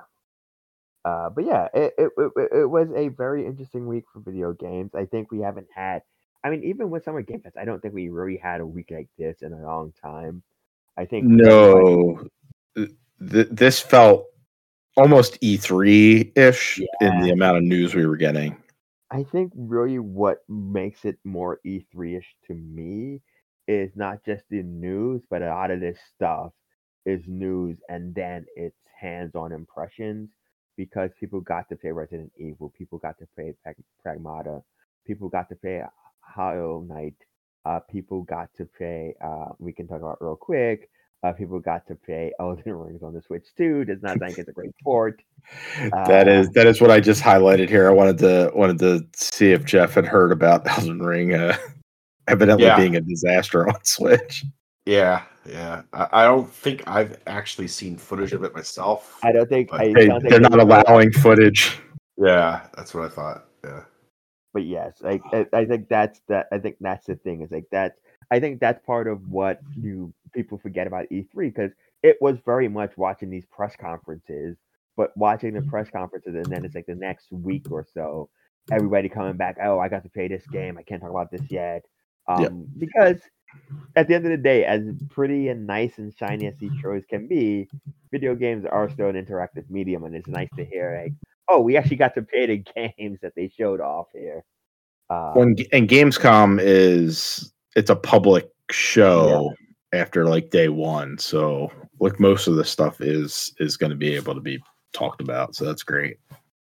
Speaker 3: Uh, but yeah, it, it, it, it was a very interesting week for video games. I think we haven't had, I mean, even with Summer Game Fest, I don't think we really had a week like this in a long time. I think everybody-
Speaker 1: No, th- this felt almost E three ish in the
Speaker 3: Yeah.
Speaker 1: amount of news we were getting.
Speaker 3: I think really what makes it more E three ish to me is not just the news, but a lot of this stuff is news and then it's hands on impressions because people got to play Resident Evil, people got to play Prag- Pragmata, people got to play Hollow Knight, uh, people got to play, uh, we can talk about real quick, uh, people got to play Elden Rings on the Switch too. Does not think it's a great port.
Speaker 1: That
Speaker 3: Uh,
Speaker 1: is that is what I just highlighted here. I wanted to wanted to see if Jeff had heard about Elden Ring uh, evidently
Speaker 4: Yeah.
Speaker 1: being a disaster on Switch.
Speaker 4: Yeah, yeah. I, I don't think I've actually seen footage of it myself.
Speaker 3: I don't think
Speaker 4: But
Speaker 3: I
Speaker 1: They,
Speaker 3: don't think
Speaker 1: they're not
Speaker 3: they will.
Speaker 1: allowing footage.
Speaker 4: Yeah, that's what I thought. Yeah.
Speaker 3: But yes, like I, I think that's that. I think that's the thing. Is like that. I think that's part of what you people forget about E three because it was very much watching these press conferences, but watching the press conferences and then it's like the next week or so, everybody coming back. Oh, I got to play this game. I can't talk about this yet. Um,
Speaker 1: Yep.
Speaker 3: Because at the end of the day, as pretty and nice and shiny as these shows can be, video games are still an interactive medium, and it's nice to hear like, oh, we actually got to play the games that they showed off here. Um,
Speaker 1: When and Gamescom is it's a public show after like day one, so like most of the stuff is is going to be able to be talked about. So that's great.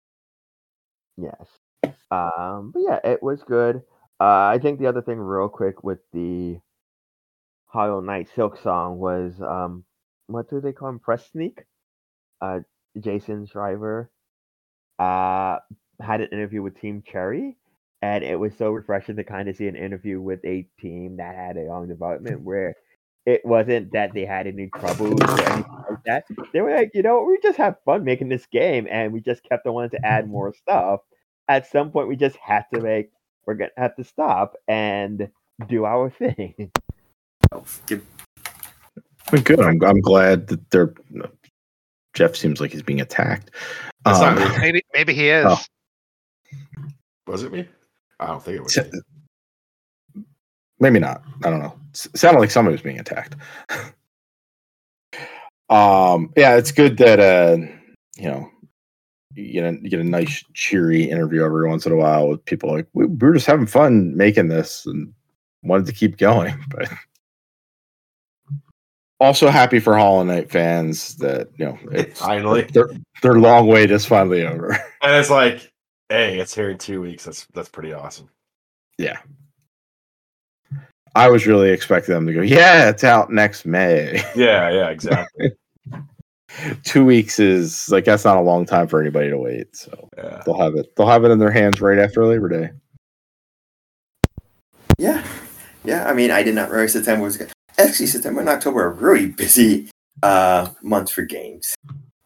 Speaker 3: Yes. Um, but yeah, it was good. Uh, I think the other thing, real quick, with the Hollow Knight Silk Song was um, what do they call him? Press sneak. Uh, Jason Shriver uh had an interview with Team Cherry, and it was so refreshing to kind of see an interview with a team that had a long development where it wasn't that they had any troubles or anything like that. They were like, you know, we just have fun making this game, and we just kept on wanting to add more stuff. At some point, we just had to make, we're gonna have to stop and do our thing.
Speaker 4: Give-
Speaker 1: Well, good. I'm I'm glad that they're. Jeff seems like he's being attacked.
Speaker 4: That's
Speaker 1: Um,
Speaker 4: not me.
Speaker 2: Maybe maybe he is.
Speaker 1: Oh.
Speaker 4: Was it me? I don't think it was me.
Speaker 1: Maybe not. I don't know. S- sounded like somebody was being attacked. um, yeah, it's good that uh, you know, you get a, you get a nice cheery interview every once in a while with people like we, we were just having fun making this and wanted to keep going, but also happy for Hollow Knight fans that you know it's
Speaker 4: Finally.
Speaker 1: their their long wait is finally over.
Speaker 4: And it's like, hey, it's here in two weeks. That's that's pretty awesome.
Speaker 1: Yeah. I was really expecting them to go, yeah, it's out next May.
Speaker 4: Yeah, yeah, exactly.
Speaker 1: Two weeks is like that's not a long time for anybody to wait. So
Speaker 4: Yeah.
Speaker 1: they'll have it. They'll have it in their hands right after Labor Day.
Speaker 5: Yeah, yeah. I mean, I did not realize September was good. Actually, September and October are really busy uh, months for games.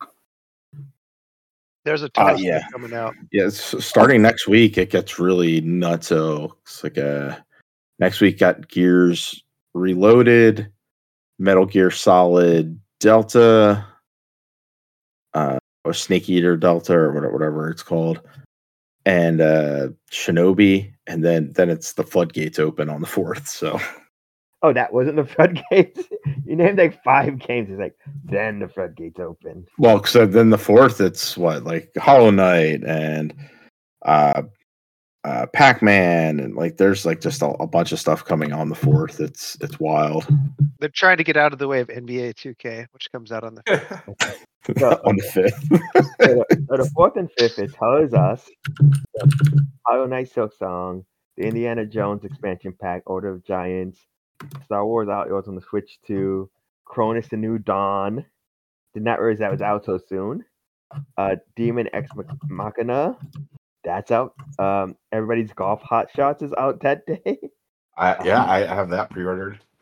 Speaker 2: There's a ton
Speaker 1: Uh,
Speaker 2: of
Speaker 1: yeah.
Speaker 2: stuff coming out.
Speaker 1: Yeah, it's starting next week. It gets really nutso. It's like a next week got Gears Reloaded, Metal Gear Solid Delta, uh, or Snake Eater Delta, or whatever, whatever it's called, and uh, Shinobi, and then then it's the floodgates open on the fourth. So
Speaker 3: Oh, that wasn't the floodgates. You named like five games. It's like then the floodgates opened.
Speaker 1: well, so then the fourth, it's what like Hollow Knight and uh, uh, Pac Man, and like there's like just a, a bunch of stuff coming on the fourth. It's it's wild.
Speaker 2: They're trying to get out of the way of N B A two K, which comes out on the
Speaker 3: So,
Speaker 1: on the fifth.
Speaker 3: so the, so the fourth and fifth is Hell Is Us, the Hollow Knight Silk Song, the Indiana Jones expansion pack, Order of Giants, Star Wars Outlaws on the Switch two, Cronus the New Dawn. Did not realize that was out so soon. Uh, Demon X Mach- Machina, that's out. Um, Everybody's Golf Hot Shots is out that day.
Speaker 4: I, yeah, I have that pre-ordered.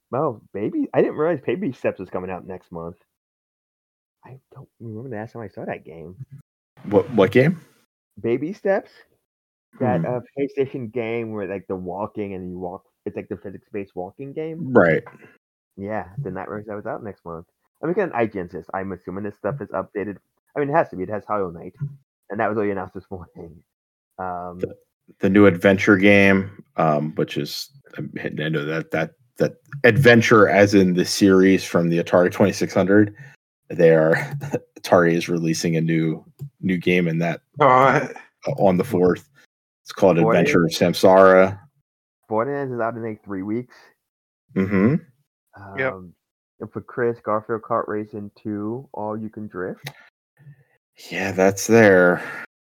Speaker 3: Oh, baby! I didn't realize Baby Steps was coming out next month. I don't remember the last time I saw that game.
Speaker 1: What what game?
Speaker 3: Baby Steps, that
Speaker 1: Hmm.
Speaker 3: uh, PlayStation game where like the walking and you walk. It's like the physics-based walking game.
Speaker 1: Right.
Speaker 3: Yeah, did not realize that was out next month. I'm looking at I G N says. I'm assuming this stuff is updated. I mean, it has to be. It has Hollow Knight, and that was only announced this morning. Um,
Speaker 1: The new adventure game, um, which is I know that that that adventure as in the series from the Atari twenty-six hundred. They are Atari is releasing a new new game in that
Speaker 4: Oh,
Speaker 1: uh, on the fourth. It's called
Speaker 3: Borderlands?
Speaker 1: Adventure of Samsara.
Speaker 3: Borderlands is out in like three weeks.
Speaker 1: Mm-hmm.
Speaker 3: Um,
Speaker 2: Yep.
Speaker 3: And for Chris, Garfield Kart Racing two, All You Can Drift.
Speaker 1: Yeah, that's there.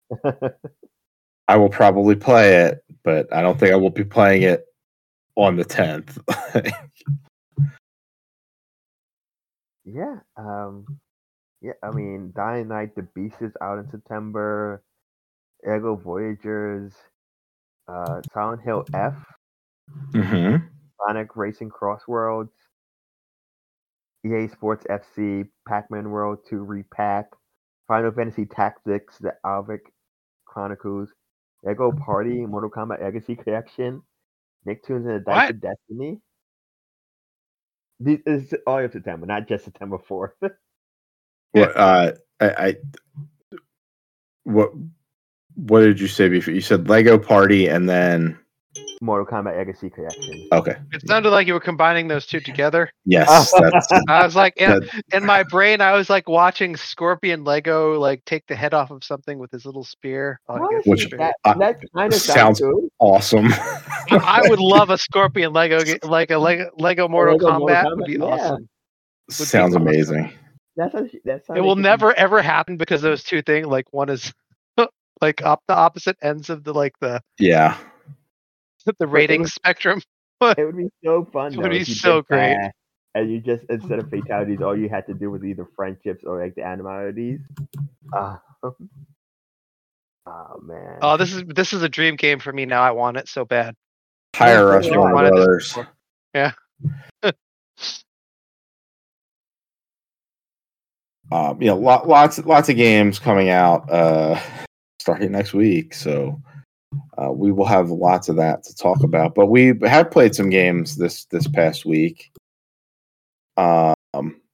Speaker 1: I will probably play it, but I don't think I will be playing it on the tenth.
Speaker 3: Yeah. Um, yeah. I mean, Dying Light, The Beast is out in September. Ego Voyagers, uh, Silent Hill F,
Speaker 1: Mm-hmm.
Speaker 3: Sonic Racing Crossworlds, E A Sports F C, Pac-Man World two Repack, Final Fantasy Tactics, The Alvic Chronicles, Lego Party, Mortal Kombat Legacy Collection, Nicktoons and the Dice
Speaker 2: What?
Speaker 3: of Destiny. This is all of September, not just September fourth.
Speaker 1: What uh, I, I what what did you say before? You said Lego Party and then
Speaker 3: Mortal Kombat Legacy Collection.
Speaker 1: okay.
Speaker 2: It sounded like you were combining those two together.
Speaker 1: Yes, that's
Speaker 2: I was like, in,
Speaker 1: that,
Speaker 2: in my brain, I was like watching Scorpion Lego like take the head off of something with his little spear. Oh, I guess
Speaker 3: Honestly,
Speaker 1: Which-
Speaker 2: it's
Speaker 3: that,
Speaker 1: uh,
Speaker 3: that kind of
Speaker 1: sounds-
Speaker 3: sounds good.
Speaker 1: awesome.
Speaker 2: I would love a Scorpion Lego, ga- like a Lego, Lego Mortal
Speaker 3: Lego Mortal
Speaker 2: Kombat
Speaker 3: Kombat,
Speaker 2: would be
Speaker 3: yeah.
Speaker 2: awesome. be
Speaker 1: Sounds
Speaker 2: awesome.
Speaker 1: amazing.
Speaker 3: That's a, that sounds
Speaker 2: It will
Speaker 3: like
Speaker 2: never ever happen because those two things, like one is like up the opposite ends of the like the
Speaker 1: Yeah.
Speaker 2: the rating spectrum.
Speaker 3: It would be so fun.
Speaker 2: It
Speaker 3: though,
Speaker 2: would be
Speaker 3: if you
Speaker 2: so
Speaker 3: did
Speaker 2: great.
Speaker 3: that, And you just instead of fatalities, all you had to do was either friendships or like the animalities. Uh, oh man.
Speaker 2: Oh, this is this is a dream game for me now. I want it so bad.
Speaker 1: Hire
Speaker 3: Yeah,
Speaker 1: us,
Speaker 3: yeah.
Speaker 1: Warner
Speaker 2: Wanted this
Speaker 1: Brothers.
Speaker 2: before. Yeah.
Speaker 1: Um, you know, lot, lots lots of games coming out uh, starting next week, so uh, we will have lots of that to talk about. But we have played some games this this past week. Um,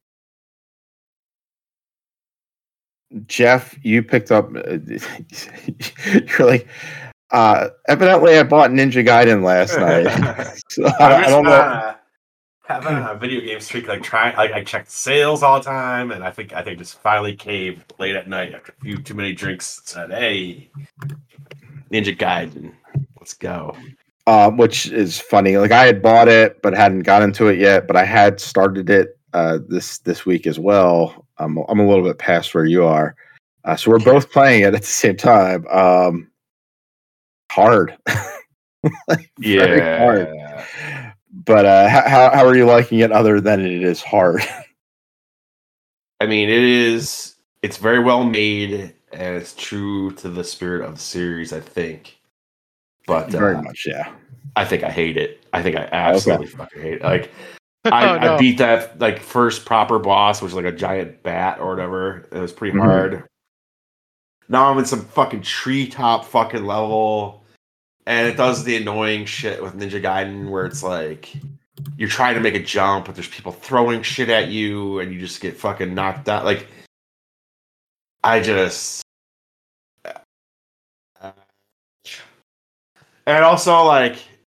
Speaker 1: Jeff, you picked up. You're like, uh, evidently, I bought Ninja Gaiden last night. So I,
Speaker 4: I'm
Speaker 1: I
Speaker 4: just
Speaker 1: don't know.
Speaker 4: uh, having a video game streak, like trying. Like I checked sales all the time, and I think I think just finally caved late at night after a few too many drinks. Said, "Hey, Ninja Gaiden, let's go."
Speaker 1: Uh, which is funny. Like I had bought it, but hadn't got into it yet. But I had started it uh, this this week as well. I'm I'm a little bit past where you are, uh, so we're both playing it at the same time. Um, hard, Very hard. But uh, how how are you liking it? Other than it is hard.
Speaker 4: I mean, it is. It's very well made, and it's true to the spirit of the series, I think. But
Speaker 1: Very
Speaker 4: uh,
Speaker 1: much, yeah.
Speaker 4: I think I hate it. I think I absolutely fucking hate it. Like,
Speaker 2: Oh,
Speaker 4: I,
Speaker 2: no.
Speaker 4: I beat that like first proper boss, which was like a giant bat or whatever. It was pretty
Speaker 1: Mhm.
Speaker 4: hard. Now I'm in some fucking treetop fucking level, and it does the annoying shit with Ninja Gaiden where it's like you're trying to make a jump, but there's people throwing shit at you, and you just get fucking knocked out. Like, I just. Uh, and also, like,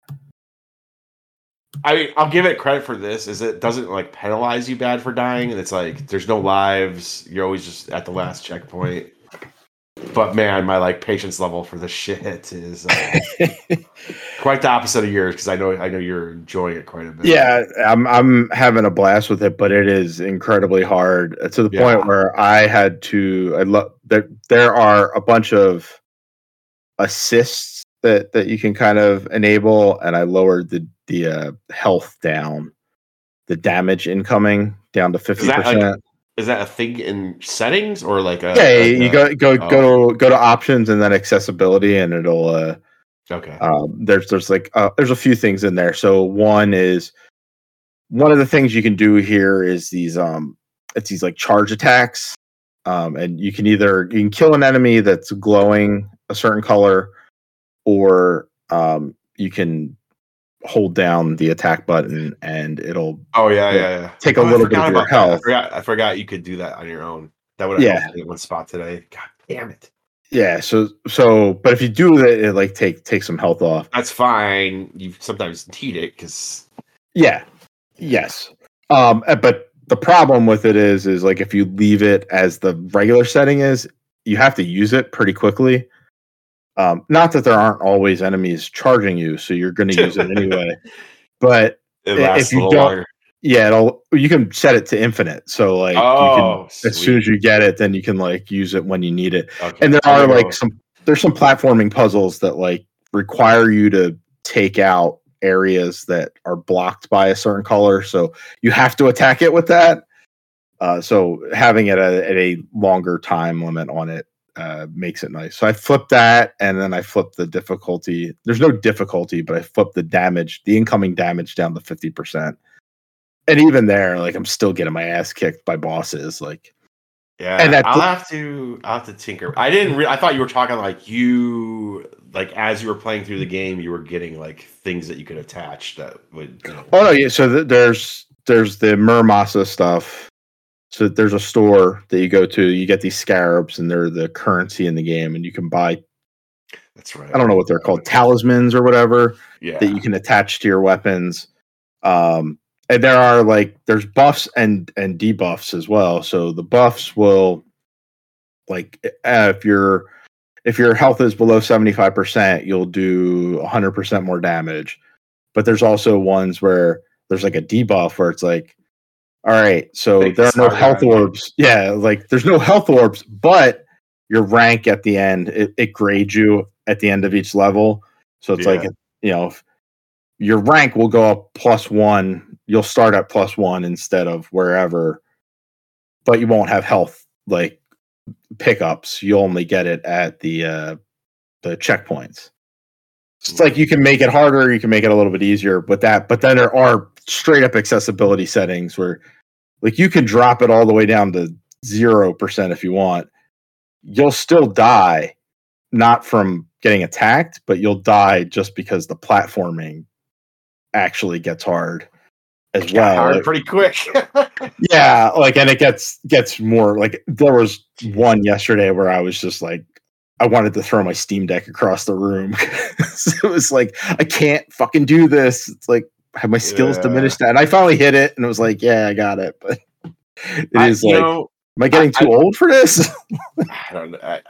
Speaker 4: I mean, I'll give it credit for this, is it doesn't, like, penalize you bad for dying, and it's like, there's no lives, you're always just at the last checkpoint. But, man, my, like, patience level for the shit is uh, quite the opposite of yours, because I know I know you're enjoying it quite a bit.
Speaker 1: Yeah, I'm I'm having a blast with it, but it is incredibly hard uh, to the
Speaker 4: Yeah.
Speaker 1: point where I had to. I love there. There are a bunch of assists that that you can kind of enable, and I lowered the the uh, health down, the damage incoming down to fifty
Speaker 4: that, like,
Speaker 1: percent.
Speaker 4: Is that a thing in settings, or like a...
Speaker 1: Yeah,
Speaker 4: like
Speaker 1: you
Speaker 4: a-
Speaker 1: go go
Speaker 4: oh.
Speaker 1: go to go to options and then accessibility, and it'll. Uh,
Speaker 4: Okay.
Speaker 1: Um, there's there's like uh, there's a few things in there. So one is one of the things you can do here is these um it's these like charge attacks. Um, and you can either you can kill an enemy that's glowing a certain color, or um, you can hold down the attack button and it'll
Speaker 4: Oh yeah, yeah, yeah.
Speaker 1: take a
Speaker 4: Oh, I
Speaker 1: little bit
Speaker 4: forgot
Speaker 1: of your
Speaker 4: about that. I
Speaker 1: health.
Speaker 4: forgot. I forgot you could do that on your own. That would have
Speaker 1: Yeah.
Speaker 4: helped me in one spot today. God damn it.
Speaker 1: Yeah, so so but if you do that, it like take take some health off.
Speaker 4: That's fine. You sometimes need it because
Speaker 1: Yeah. Yes. Um, uh, but the problem with it is is like if you leave it as the regular setting is, you have to use it pretty quickly. Um, not that there aren't always enemies charging you, so you're going to use it anyway. But
Speaker 4: it
Speaker 1: i-
Speaker 4: lasts
Speaker 1: if you
Speaker 4: a little
Speaker 1: don't,
Speaker 4: longer.
Speaker 1: yeah, it'll you can set it to infinite. So like, you
Speaker 4: Oh,
Speaker 1: can, as soon
Speaker 4: sweet.
Speaker 1: as you get it, then you can like use it when you need it.
Speaker 4: Okay.
Speaker 1: And there
Speaker 4: I'm
Speaker 1: are
Speaker 4: gonna
Speaker 1: like
Speaker 4: go-
Speaker 1: some there's some platforming puzzles that like require you to take out areas that are blocked by a certain color. So you have to attack it with that. Uh, so having it at, at a longer time limit on it uh, makes it nice. So I flipped that, and then I flipped the difficulty. There's no difficulty, but I flipped the damage, the incoming damage down to fifty percent. And even there, like I'm still getting my ass kicked by bosses. Like,
Speaker 4: Yeah,
Speaker 1: and that-
Speaker 4: I'll have to. I'll have to tinker. I didn't. Re- I thought you were talking like you, like as you were playing through the game, you were getting like things that you could attach that would. You know,
Speaker 1: oh no, yeah. So th- there's there's the Murmasa stuff. So there's a store that you go to. You get these scarabs, and they're the currency in the game, and you can buy.
Speaker 4: that's right.
Speaker 1: I don't know what they're called, talismans or whatever.
Speaker 4: Yeah.
Speaker 1: That you can attach to your weapons. Um, and there are like there's buffs and and debuffs as well. So the buffs will like uh, if your if your health is below seventy-five percent, you'll do one hundred percent more damage. But there's also ones where there's like a debuff where it's like, all right, so
Speaker 4: Like
Speaker 1: there are no
Speaker 4: Sargon.
Speaker 1: health orbs. Yeah, like there's no health orbs, but your rank at the end, it, it grades you at the end of each level. So it's
Speaker 4: Yeah.
Speaker 1: like, you know, if your rank will go up plus one. You'll start at plus one instead of wherever, but you won't have health like pickups. You only get it at the uh, the checkpoints. So it's like you can make it harder, you can make it a little bit easier, but that but then there are straight up accessibility settings where like you can drop it all the way down to zero percent if you want. You'll still die, not from getting attacked, but you'll die just because the platforming actually gets hard as
Speaker 4: Got
Speaker 1: well.
Speaker 4: hard
Speaker 1: Like-
Speaker 4: pretty quick.
Speaker 1: yeah, like and it gets gets more like there was one yesterday where I was just like I wanted to throw my Steam Deck across the room. It was like I can't fucking do this. It's like have my skills
Speaker 4: Yeah.
Speaker 1: diminished that? And I finally hit it and it was like, yeah, I got it. But it
Speaker 4: I,
Speaker 1: is
Speaker 4: you
Speaker 1: like,
Speaker 4: know,
Speaker 1: am I getting
Speaker 4: I-
Speaker 1: too old for this?
Speaker 4: I don't know. I,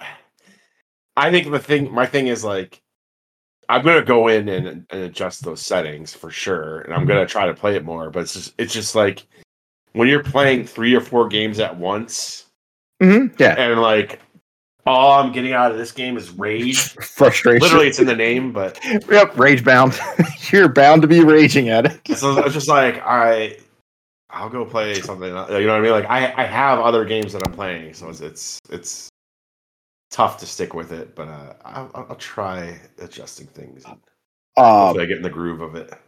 Speaker 4: I think the thing, my thing is like, I'm gonna go in and, and adjust those settings for sure, and I'm gonna try to play it more. But it's just, it's just like when you're playing three or four games at once,
Speaker 1: hmm Yeah,
Speaker 4: and like all I'm getting out of this game is rage.
Speaker 1: frustration.
Speaker 4: Literally, it's in the name, but
Speaker 1: Yep, rage bound. You're bound to be raging at it.
Speaker 4: so it's just like, all right, I'll go play something. else. You know what I mean? Like I, I have other games that I'm playing, so it's it's, it's tough to stick with it. But uh, I'll, I'll I'll try adjusting things. And
Speaker 1: Um,
Speaker 4: hopefully, I get in the groove of it.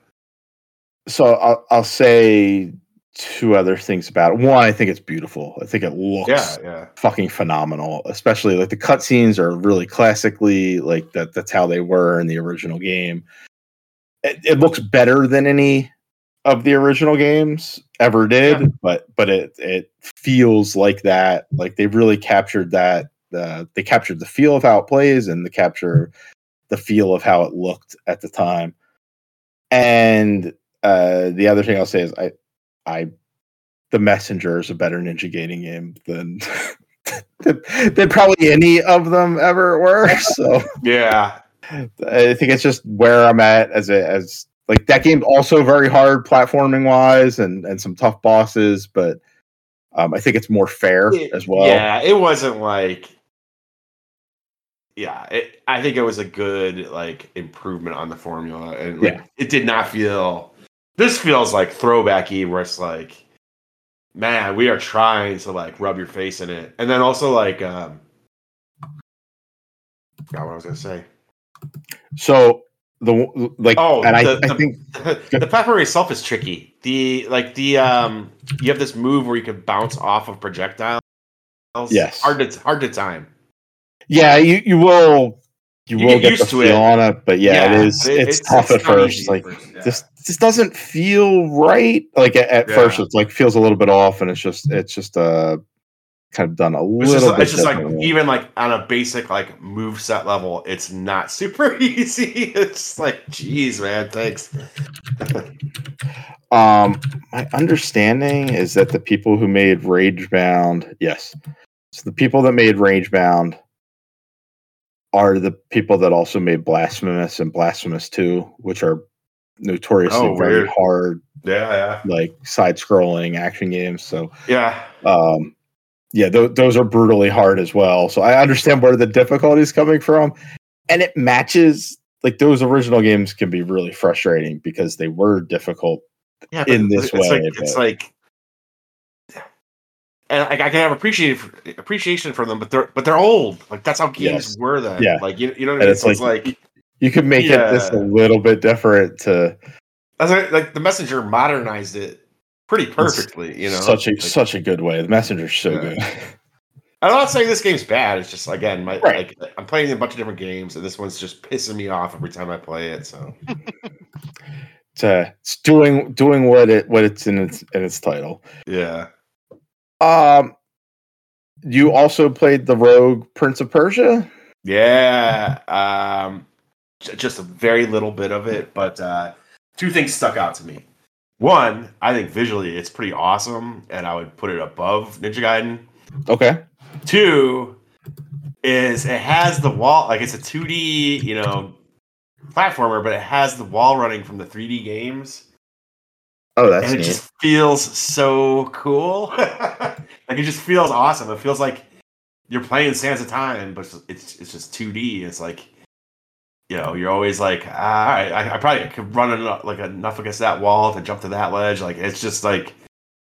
Speaker 1: so I'll, I'll say two other things about it. One, I think it's beautiful. I think it looks
Speaker 4: Yeah, yeah.
Speaker 1: fucking phenomenal. Especially like the cutscenes are really classically like that. That's how they were in the original game. It, it looks better than any of the original games ever did,
Speaker 4: Yeah.
Speaker 1: but but it it feels like that. Like they really captured that. Uh, they captured the feel of how it plays and the capture the feel of how it looked at the time. And uh, the other thing I'll say is I, I, the Messenger is a better Ninja Gating game than than probably any of them ever were. So
Speaker 4: Yeah,
Speaker 1: I think it's just where I'm at as a as like that game's also very hard platforming wise and and some tough bosses, but um, I think it's more fair
Speaker 4: It-
Speaker 1: as well.
Speaker 4: Yeah, it wasn't like. Yeah, it, I think it was a good like improvement on the formula, and like,
Speaker 1: Yeah.
Speaker 4: it did not feel. This feels like throwbacky, where it's like, man, we are trying to like rub your face in it, and then also like, um, forgot what I was gonna say.
Speaker 1: So the like,
Speaker 4: Oh,
Speaker 1: and I,
Speaker 4: the,
Speaker 1: I
Speaker 4: the,
Speaker 1: think
Speaker 4: the, the pepper itself is tricky. The like the um, you have this move where you can bounce off of projectiles.
Speaker 1: Yes.
Speaker 4: hard to hard to time.
Speaker 1: yeah, you you will you,
Speaker 4: You
Speaker 1: will
Speaker 4: get
Speaker 1: get,
Speaker 4: used
Speaker 1: the
Speaker 4: to
Speaker 1: feel
Speaker 4: it.
Speaker 1: on it, but yeah,
Speaker 4: Yeah,
Speaker 1: it is
Speaker 4: but it-
Speaker 1: it's,
Speaker 4: it's-
Speaker 1: tough
Speaker 4: it's
Speaker 1: at
Speaker 4: not
Speaker 1: first.
Speaker 4: easy at
Speaker 1: Like
Speaker 4: first, yeah.
Speaker 1: this this doesn't feel right. Like at, at
Speaker 4: Yeah.
Speaker 1: first, it's like feels a little bit off, and it's just it's just uh kind of done a
Speaker 4: It's
Speaker 1: little
Speaker 4: just,
Speaker 1: bit
Speaker 4: it's just like
Speaker 1: differently.
Speaker 4: even like on a basic like move set level, it's not super easy. It's like, geez, man, thanks.
Speaker 1: Um, my understanding is that the people who made Ragebound, yes, so the people that made Ragebound are the people that also made Blasphemous and Blasphemous two, which are notoriously
Speaker 4: Oh,
Speaker 1: very
Speaker 4: weird.
Speaker 1: hard,
Speaker 4: Yeah, yeah,
Speaker 1: like side-scrolling action games. So,
Speaker 4: yeah.
Speaker 1: um, yeah, th- those are brutally hard as well. So I understand where the difficulty is coming from, and it matches. Like those original games can be really frustrating because they were difficult
Speaker 4: Yeah,
Speaker 1: in
Speaker 4: but
Speaker 1: this
Speaker 4: it's
Speaker 1: way.
Speaker 4: like
Speaker 1: but-
Speaker 4: it's like, and I, I can have appreciate appreciation for them, but they're but they're old. Like that's how games
Speaker 1: Yes.
Speaker 4: were then.
Speaker 1: Yeah.
Speaker 4: Like you, you know what I
Speaker 1: And
Speaker 4: mean?
Speaker 1: it's
Speaker 4: So it's
Speaker 1: like-
Speaker 4: like
Speaker 1: You could make it just a
Speaker 4: Yeah.
Speaker 1: little bit different to
Speaker 4: that's like, like the Messenger modernized it pretty perfectly. You know,
Speaker 1: such a
Speaker 4: Like,
Speaker 1: such a good way. The Messenger's so
Speaker 4: Yeah.
Speaker 1: good.
Speaker 4: I'm not saying this game's bad. It's just again, my
Speaker 1: Right.
Speaker 4: like I'm playing a bunch of different games, and this one's just pissing me off every time I play it. So
Speaker 1: It's, uh, it's doing doing what it what it's in its in its title.
Speaker 4: yeah,
Speaker 1: Um, you also played the Rogue Prince of Persia.
Speaker 4: yeah. Um, j- just a very little bit of it, but uh, two things stuck out to me. One, I think visually it's pretty awesome, and I would put it above Ninja Gaiden.
Speaker 1: Okay.
Speaker 4: Two is it has the wall, like it's a two D, you know, platformer, but it has the wall running from the three D games.
Speaker 1: Oh, that's
Speaker 4: and it
Speaker 1: neat.
Speaker 4: just feels so cool. Like it just feels awesome. It feels like you're playing Sands of Time, but it's it's, it's just two D. It's like, you know, you're always like, ah, all right, I, I probably could run enough, like enough against that wall to jump to that ledge. Like it's just like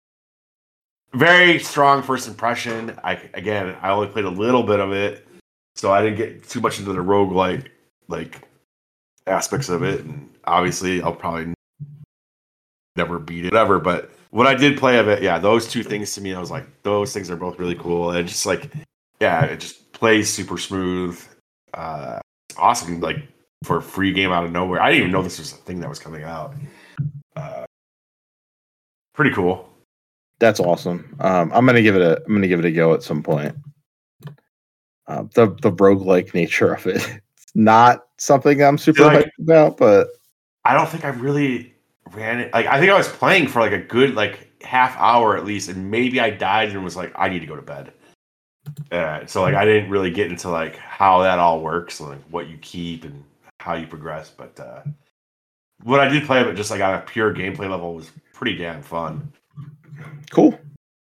Speaker 4: very strong first impression. I again, I only played a little bit of it, so I didn't get too much into the roguelike like aspects of it. And obviously, I'll probably never beat it ever. But what I did play of it, yeah, those two things to me, I was like, those things are both really cool. And just like, yeah, it just plays super smooth. Uh, it's awesome, like for a free game out of nowhere. I didn't even know this was a thing that was coming out. Uh, pretty cool.
Speaker 1: That's awesome. Um, I'm gonna give it a I'm gonna give it a go at some point. Uh, the the roguelike nature of it. It's not something I'm super
Speaker 4: Like-
Speaker 1: hyped about, but
Speaker 4: I don't think I really ran it. Like I think I was playing for like a good like half hour at least, and maybe I died and was like, I need to go to bed. Uh, so like I didn't really get into like how that all works, like what you keep and how you progress. But uh, what I did play of it, just like on a pure gameplay level, was pretty damn fun.
Speaker 1: cool.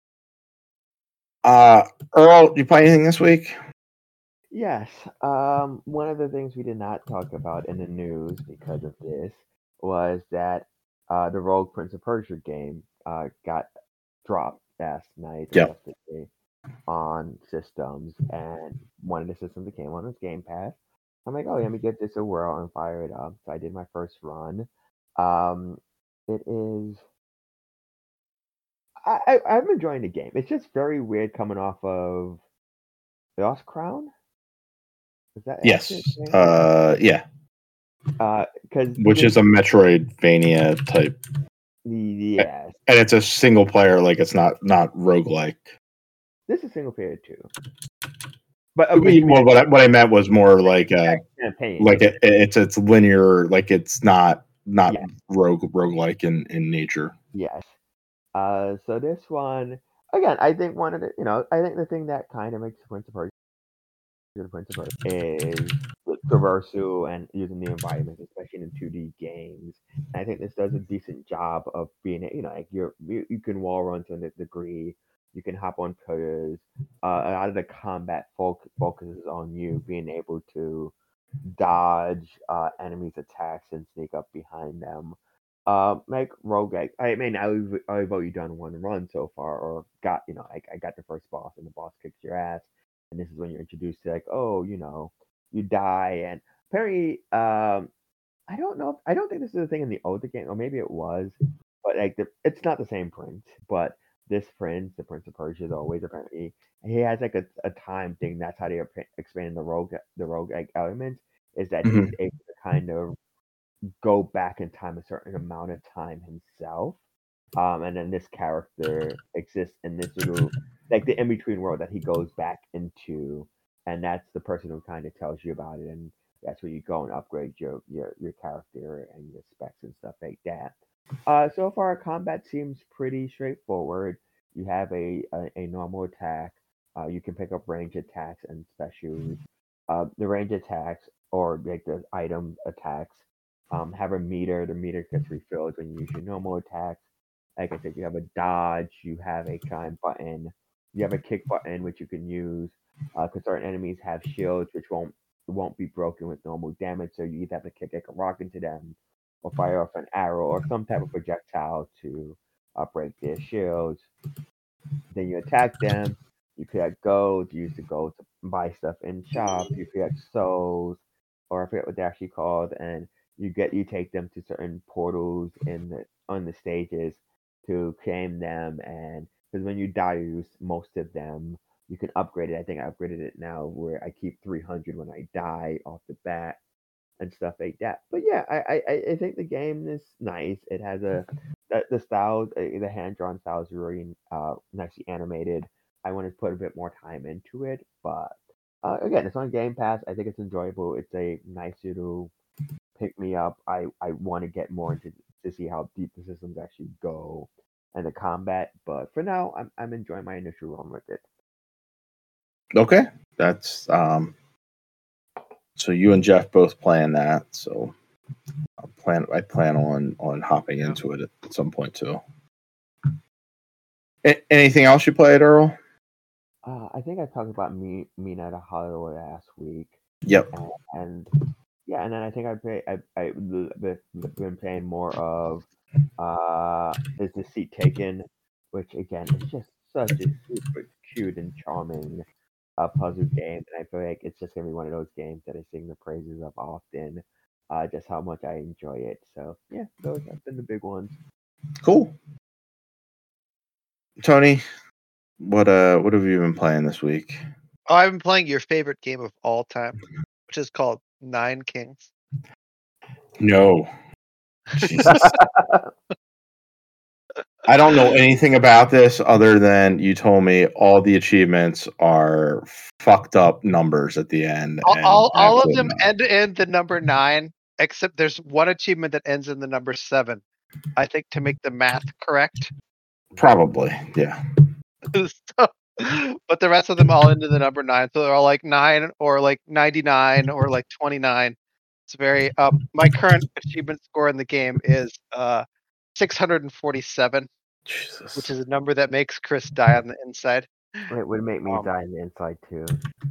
Speaker 1: Uh, Earl, you play anything this week?
Speaker 3: Yes. Um, one of the things we did not talk about in the news because of this was that uh, the Rogue Prince of Persia game uh, got dropped last night or
Speaker 1: Yep.
Speaker 3: yesterday on systems, and one of the systems that came on was Game Pass. I'm like, oh, let me get this a whirl and fire it up. So I did my first run. Um, it is. I, I I'm enjoying the game. It's just very weird coming off of Lost Crown. Is that
Speaker 1: Yes.
Speaker 3: accurate, James?
Speaker 1: Uh, yeah.
Speaker 3: Uh, because
Speaker 1: Which is a Metroidvania type,
Speaker 3: yes,
Speaker 1: and it's a single player. Like it's not not roguelike.
Speaker 3: this is single player too. But uh, but you
Speaker 1: Well,
Speaker 3: mean
Speaker 1: what I, what I meant was more like uh,
Speaker 3: campaign?
Speaker 1: like it, it's it's linear. Like it's not not
Speaker 3: Yeah.
Speaker 1: rogue roguelike in in nature.
Speaker 3: Yes. Uh, so this one again, I think one of the you know I think the thing that kind of makes Prince of Persia the Prince of Persia is the traversal and using the environment, especially in two D games. And I think this does a decent job of being you know like you're you, you can wall run to a degree. You can hop on pillars. Uh, a lot of the combat folk focuses on you being able to dodge uh, enemies' attacks and sneak up behind them. Uh, like roguelike. I mean, I, I've only done one run so far, or got you know, like I got the first boss, and the boss kicks your ass, and this is when you're introduced to like, oh, you know, you die, and apparently, um, I don't know. If, I don't think this is a thing in the older game, or maybe it was, but like the, it's not the same prince. But this prince, the Prince of Persia, is always apparently he has like a, a time thing. That's how they are expanding the rogue the rogue like, element is that
Speaker 1: Mhm.
Speaker 3: he's able to kind of go back in time a certain amount of time himself. Um, and then this character exists in this little like the in between world that he goes back into, and that's the person who kind of tells you about it, and that's where you go and upgrade your your your character and your specs and stuff like that. Uh, so far, combat seems pretty straightforward. You have a a, a normal attack. Uh, you can pick up range attacks and specials. Uh, the range attacks or like the item attacks um, have a meter. The meter gets refilled when you use your normal attacks. Like I said, you have a dodge, you have a climb button, you have a kick button which you can use because certain enemies have shields which won't won't be broken with normal damage. So you either have to kick like a rock into them, or fire off an arrow or some type of projectile to uh, break their shields. Then you attack them. You collect gold. You use the gold to buy stuff in shop. You collect souls, or I forget what they're actually called, and you get you take them to certain portals in the on the stages to claim them. And because when you die, you use most of them. You can upgrade it. I think I upgraded it now where I keep three hundred when I die off the bat and stuff like that. But yeah, I I, I think the game is nice. It has a the, the style, the hand drawn style is really uh, nicely animated. I want to put a bit more time into it, but uh, again, it's on Game Pass. I think it's enjoyable. It's a nice little pick me up. I I want to get more into to see how deep the systems actually go and the combat. But for now, I'm I'm enjoying my initial run with it.
Speaker 1: Okay, that's um. So you and Jeff both playing that. So I plan I plan on on hopping into it at some point too. A- anything else you played, Earl?
Speaker 3: Uh, I think I talked about me me Night of Hollywood last week.
Speaker 1: Yep.
Speaker 3: And, and yeah, and then I think I play I I been playing more of uh is the Seat Taken, which again is just such a super cute and charming uh, puzzle game, and I feel like it's just gonna be one of those games that I sing the praises of often. Uh, just how much I enjoy it. So yeah, those have been the big ones.
Speaker 1: Cool. Tony, what uh what have you been playing this week?
Speaker 2: Oh, I've been playing your favorite game of all time, which is called Nine Kings.
Speaker 1: No. Jesus. I don't know anything about this other than you told me all the achievements are fucked up numbers at the end.
Speaker 2: All,
Speaker 1: and
Speaker 2: all,
Speaker 1: I
Speaker 2: all of
Speaker 1: couldn't
Speaker 2: them
Speaker 1: know.
Speaker 2: end in the number nine, except there's one achievement that ends in the number seven. I think to make the math correct.
Speaker 1: Probably, yeah.
Speaker 2: So, but the rest of them all into the number nine, so they're all like nine or like ninety-nine or like twenty-nine. It's very. Um, my current achievement score in the game is uh six hundred forty-seven,
Speaker 1: Jesus.
Speaker 2: which is a number that makes Chris die on the inside.
Speaker 3: It would make me
Speaker 2: Um,
Speaker 3: die on the inside too.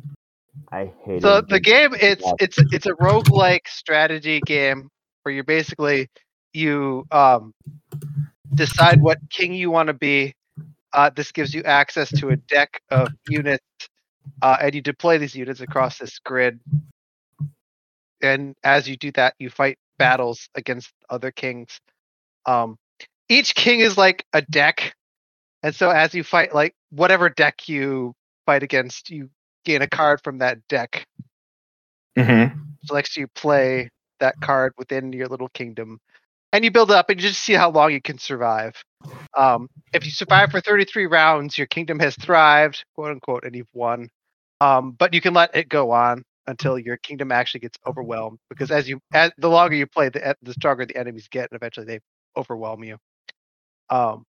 Speaker 3: I hate
Speaker 2: So
Speaker 3: it.
Speaker 2: the game, it's it's it's a roguelike strategy game where you're basically you um decide what king you want to be. Uh, this gives you access to a deck of units, uh, and you deploy these units across this grid. And as you do that, you fight battles against other kings. Um, each king is like a deck, and so as you fight, like whatever deck you fight against, you gain a card from that deck.
Speaker 1: Mm-hmm.
Speaker 2: So lets you play that card within your little kingdom, and you build up, and you just see how long you can survive. Um, if you survive for thirty-three rounds, your kingdom has thrived, quote unquote, and you've won. Um, but you can let it go on until your kingdom actually gets overwhelmed, because as you, as the longer you play, the the stronger the enemies get, and eventually they overwhelm you. Um,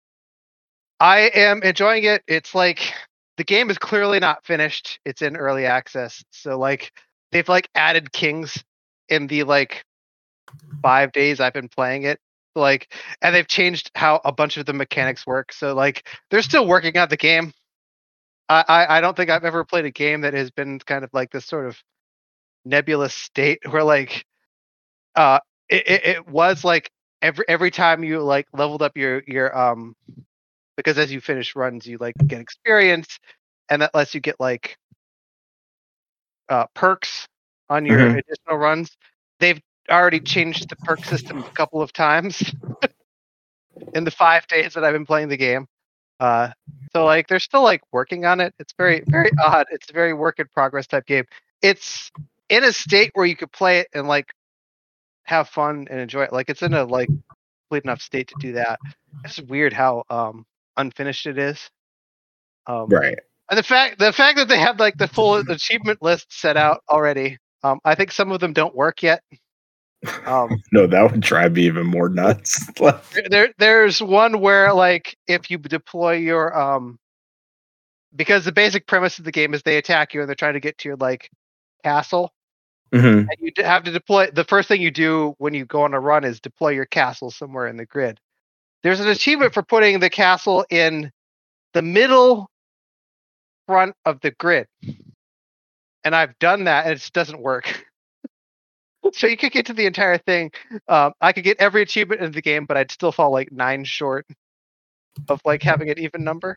Speaker 2: I am enjoying it. It's like the game is clearly not finished. It's in early access, so like they've like added kings in the like five days I've been playing it. Like, and they've changed how a bunch of the mechanics work. So like they're still working on the game. I, I I don't think I've ever played a game that has been kind of like this sort of nebulous state where like uh it, it, it was like every every time you like leveled up your your um because as you finish runs you like get experience, and that lets you get like uh perks on your
Speaker 1: Mhm.
Speaker 2: additional runs. They've already changed the perk system a couple of times in the five days that I've been playing the game. Uh, so like they're still like working on it. It's very very odd. It's a very work in progress type game. It's in a state where you could play it and like have fun and enjoy it. Like it's in a like complete enough state to do that. It's weird how um unfinished it is. Um,
Speaker 1: Right.
Speaker 2: And the fact the fact that they have like the full achievement list set out already. Um, I think some of them don't work yet. Um,
Speaker 1: No, that would drive me even more nuts.
Speaker 2: there there's one where like if you deploy your um because the basic premise of the game is they attack you and they're trying to get to your like castle.
Speaker 1: Mhm.
Speaker 2: And you d- have to deploy the first thing you do when you go on a run is deploy your castle somewhere in the grid. There's an achievement for putting the castle in the middle front of the grid. And I've done that and it just doesn't work. So you could get to the entire thing. Um, I could get every achievement in the game, but I'd still fall like nine short of like having an even number.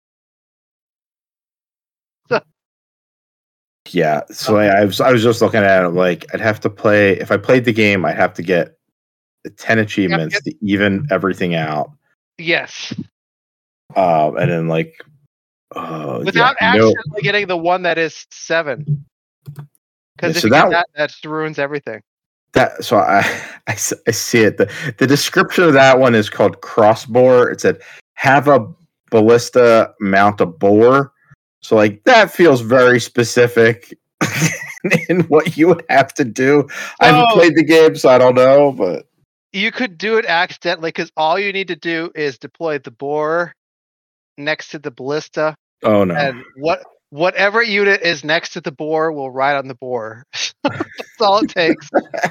Speaker 2: So,
Speaker 1: Yeah. So I, I was I was just looking at it like I'd have to play if I played the game, I'd have to get ten achievements to even everything out.
Speaker 2: yes.
Speaker 1: Um, and then like uh,
Speaker 2: Without
Speaker 1: yeah, no,
Speaker 2: accidentally getting the one that is seven. Because
Speaker 1: Yeah,
Speaker 2: if
Speaker 1: so
Speaker 2: you get
Speaker 1: that-
Speaker 2: that, that just ruins everything.
Speaker 1: that so I, I s- I see it. The the description of that one is called crossbore. It said have a ballista mount a bore. So like that feels very specific in what you would have to do. I haven't
Speaker 2: Oh.
Speaker 1: played the game, so I don't know, but
Speaker 2: You could do it accidentally because all you need to do is deploy the bore next to the ballista,
Speaker 1: oh no.
Speaker 2: and what whatever unit is next to the bore will ride on the bore. That's all it takes.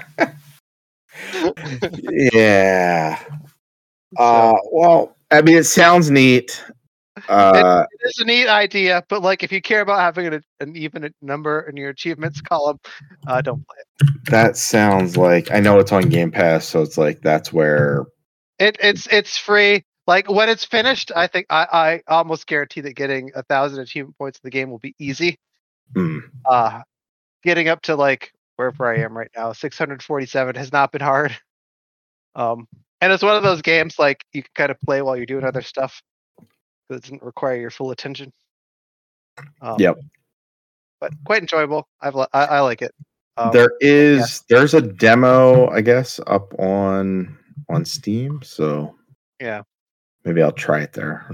Speaker 1: Yeah. Uh, well, I mean, it sounds neat. Uh,
Speaker 2: It is a neat idea, but like if you care about having an, an even number in your achievements column, uh, don't play it.
Speaker 1: that sounds like I know it's on Game Pass, so it's like that's where.
Speaker 2: It it's it's free. Like when it's finished, I think I, I almost guarantee that getting a thousand achievement points in the game will be easy.
Speaker 1: Hmm.
Speaker 2: Uh, getting up to like wherever I am right now, six hundred forty-seven has not been hard. Um, and it's one of those games like you can kind of play while you're doing other stuff. It doesn't require your full attention. Um,
Speaker 1: Yep.
Speaker 2: But quite enjoyable. I've li- I, I like it. Um,
Speaker 1: there is there's a demo, I guess, up on on Steam, so
Speaker 2: yeah.
Speaker 1: maybe I'll try it there.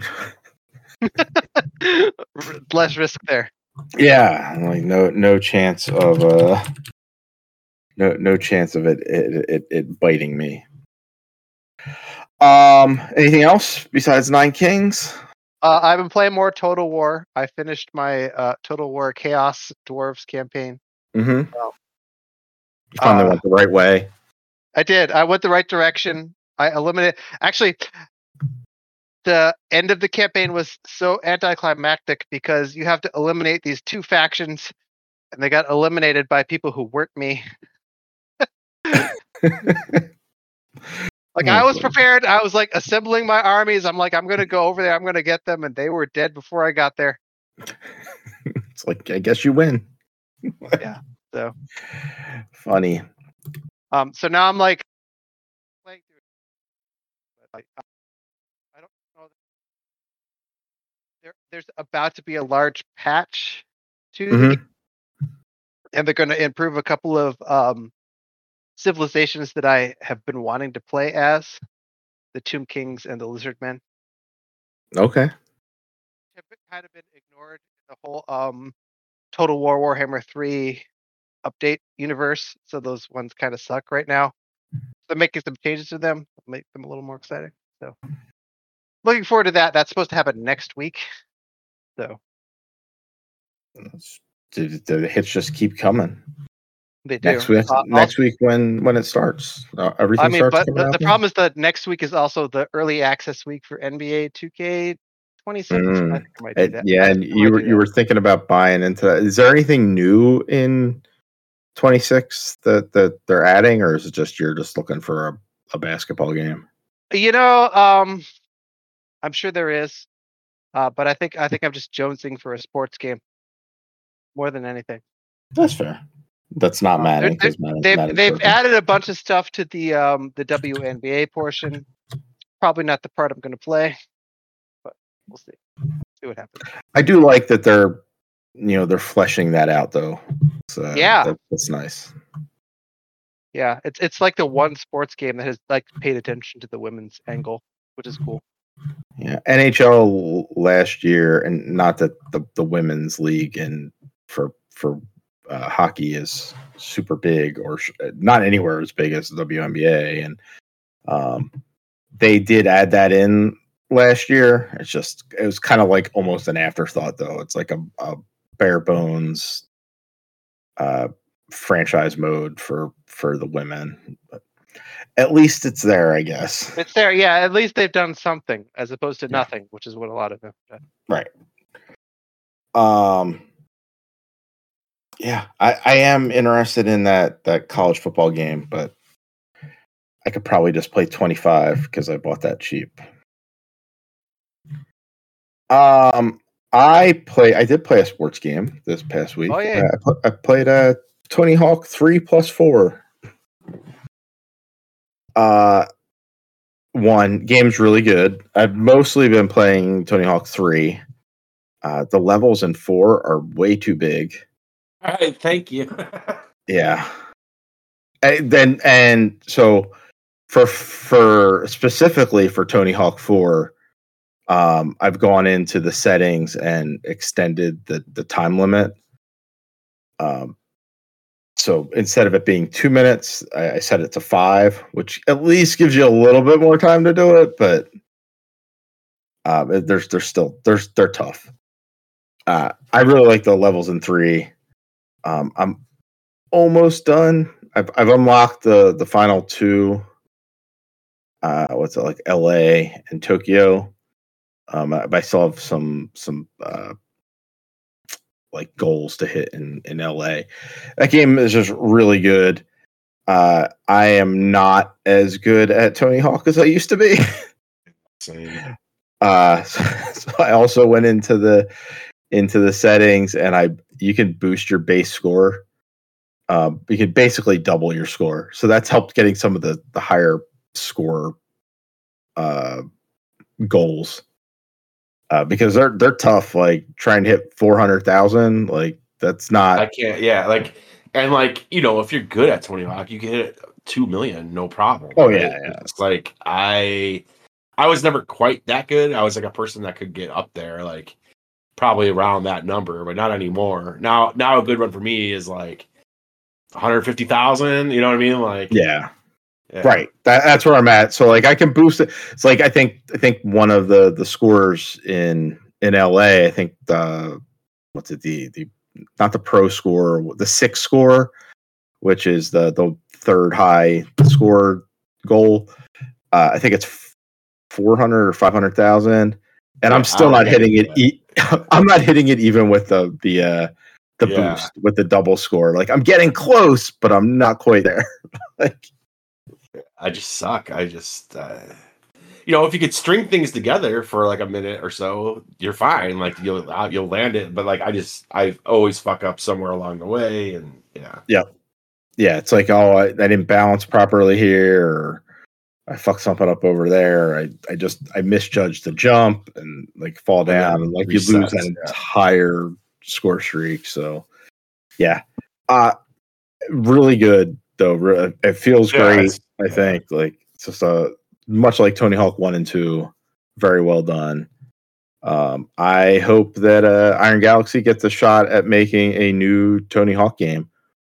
Speaker 2: Less risk there.
Speaker 1: Yeah, like no no chance of uh no no chance of it it it, it biting me. Um, anything else besides Nine Kings?
Speaker 2: Uh, I've been playing more Total War. I finished my uh, Total War Chaos Dwarves campaign.
Speaker 1: Mm-hmm.
Speaker 2: Well,
Speaker 1: You finally
Speaker 2: uh,
Speaker 1: went the right way.
Speaker 2: I did. I went the right direction. I eliminated. Actually, the end of the campaign was so anticlimactic because you have to eliminate these two factions, and they got eliminated by people who weren't me. Like
Speaker 1: Oh,
Speaker 2: I was
Speaker 1: boy.
Speaker 2: prepared. I was like assembling my armies. I'm like, I'm gonna go over there. I'm gonna get them, and they were dead before I got there.
Speaker 1: It's like I guess you win.
Speaker 2: Yeah. So,
Speaker 1: Funny.
Speaker 2: um, so now I'm like, playing through it, but like, I I don't know. There, there's about to be a large patch to the
Speaker 1: Mhm.
Speaker 2: game, and they're going to improve a couple of um civilizations that I have been wanting to play as, the Tomb Kings and the Lizard Men.
Speaker 1: Okay.
Speaker 2: Have been, kind of been ignored in the whole um Total War Warhammer three update universe, so those ones kind of suck right now. They're making some changes to them, make them a little more exciting. So, looking forward to that. That's supposed to happen next week. So
Speaker 1: The, the hits just keep coming.
Speaker 2: they do.
Speaker 1: Next week,
Speaker 2: Uh,
Speaker 1: next week when when it starts, uh, everything
Speaker 2: I mean,
Speaker 1: starts.
Speaker 2: but
Speaker 1: coming
Speaker 2: the,
Speaker 1: out
Speaker 2: the
Speaker 1: then?
Speaker 2: problem is that next week is also the early access week for N B A two K twenty-six.
Speaker 1: Mm.
Speaker 2: I think I might do
Speaker 1: And-
Speaker 2: that.
Speaker 1: yeah,
Speaker 2: I
Speaker 1: and
Speaker 2: think I
Speaker 1: you
Speaker 2: might
Speaker 1: were
Speaker 2: do
Speaker 1: you
Speaker 2: that.
Speaker 1: were thinking about buying into that. Is there anything new in twenty-six that that they're adding, or is it just you're just looking for a, a basketball game?
Speaker 2: You know, um, I'm sure there is, uh, but I think I think I'm just jonesing for a sports game more than anything.
Speaker 1: That's fair. That's not
Speaker 2: Uh,
Speaker 1: Madden.
Speaker 2: they're-
Speaker 1: 'cause Madden-
Speaker 2: They've
Speaker 1: Madden's
Speaker 2: they've
Speaker 1: broken.
Speaker 2: added a bunch of stuff to the um the W N B A portion. Probably not the part I'm going to play, but we'll see. See what happens.
Speaker 1: I do like that they're, you know, they're fleshing that out though. So
Speaker 2: Yeah.
Speaker 1: that, that's nice.
Speaker 2: Yeah, it's it's like the one sports game that has like paid attention to the women's angle, which is cool.
Speaker 1: Yeah, N H L last year, and not that the, the women's league and for for uh, hockey is super big, or sh- not anywhere as big as the W N B A, and um, they did add that in last year. It's just it was kind of like almost an afterthought, though. It's like a, a bare bones uh, franchise mode for for the women, but at least it's there, I guess.
Speaker 2: It's there, yeah. At least they've done something as opposed to
Speaker 1: Yeah.
Speaker 2: nothing, which is what a lot of them. do.
Speaker 1: Right. Um. Yeah, I, I am interested in that that college football game, but I could probably just play twenty-five because I bought that cheap. Um, I play. I did play a sports game this past week.
Speaker 2: Oh, yeah.
Speaker 1: I, pl- I played a Tony Hawk three plus four. Uh, one game's really good. I've mostly been playing Tony Hawk three. Uh, the levels in four are way too big.
Speaker 4: All right, thank you.
Speaker 1: Yeah. And then and so for for specifically for Tony Hawk four, um, I've gone into the settings and extended the the time limit. Um, so instead of it being two minutes, I, I set it to five, which at least gives you a little bit more time to do it. But um, it- there's there's still there's they're tough. Uh, I really like the levels in three. Um, I'm almost done. I've I've unlocked the the final two. Uh, what's it like? L A and Tokyo. Um, I, I still have some some uh, like goals to hit in in L A. That game is just really good. Uh, I am not as good at Tony Hawk as I used to be.
Speaker 4: Same.
Speaker 1: Uh, so, so I also went into the into the settings, and I you can boost your base score. Um, you can basically double your score, so that's helped getting some of the the higher score uh, goals uh, because they're they're tough. Like trying to hit four hundred thousand, like that's not.
Speaker 4: I can't. Yeah, like and like you know, if you're good at Tony Hawk, you can hit two million, no problem.
Speaker 1: Oh,
Speaker 4: right?
Speaker 1: yeah, yeah.
Speaker 4: It's like I, I was never quite that good. I was like a person that could get up there, like probably around that number, but not anymore. Now, now a good run for me is like one hundred fifty thousand. You know what I mean? Like
Speaker 1: Yeah.
Speaker 4: yeah.
Speaker 1: Right. That, that's where I'm at. So like I can boost it. It's like I think I think one of the the scores in in L A. I think the what's it the the not the pro score, the six score, which is the the third high score goal. Uh, I think it's four hundred or five hundred thousand, and
Speaker 4: Yeah,
Speaker 1: I'm still
Speaker 4: I
Speaker 1: not
Speaker 4: don't
Speaker 1: hitting it.
Speaker 4: get
Speaker 1: E- I'm not hitting it even with the the uh, the
Speaker 4: Yeah.
Speaker 1: boost with the double score. Like I'm getting close, but I'm not quite there. Like.
Speaker 4: I just suck. I just, uh, you know, if you could string things together for like a minute or so, you're fine. Like you'll uh, you'll land it. But like I just, I always fuck up somewhere along the way, and yeah,
Speaker 1: Yeah, it's like, oh, I, I didn't balance properly here, or I fucked something up over there. I, I just I misjudged the jump and like fall
Speaker 4: then
Speaker 1: down, and like you
Speaker 4: resets,
Speaker 1: lose that
Speaker 4: yeah.
Speaker 1: entire score streak. So, yeah, uh, really good though. Re- It feels
Speaker 4: Yeah,
Speaker 1: great.
Speaker 4: it's-
Speaker 1: I think like it's just a much like Tony Hawk one and two, very well done. Um, I hope that uh, Iron Galaxy gets a shot at making a new Tony Hawk game,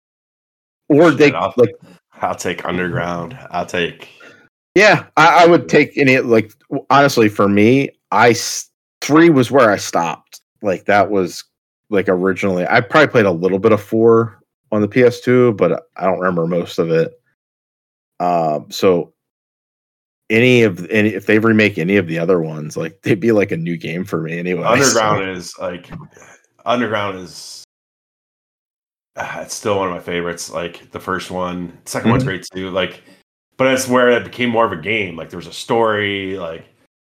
Speaker 1: or
Speaker 4: Shit,
Speaker 1: they
Speaker 4: I'll,
Speaker 1: like.
Speaker 4: I'll take Underground. I'll take.
Speaker 1: Yeah, I, I would take any. Like honestly, for me, I s- three was where I stopped. Like that was like originally. I probably played a little bit of four on the P S two, but I don't remember most of it. Um, so any of any if they remake any of the other ones, like they'd be like a new game for me anyway.
Speaker 4: Underground
Speaker 1: so-
Speaker 4: is like, Underground is. Uh, it's still one of my favorites. Like the first one, second one's
Speaker 1: Mhm.
Speaker 4: great too. Like, but it's where it became more of a game. Like there was a story. Like,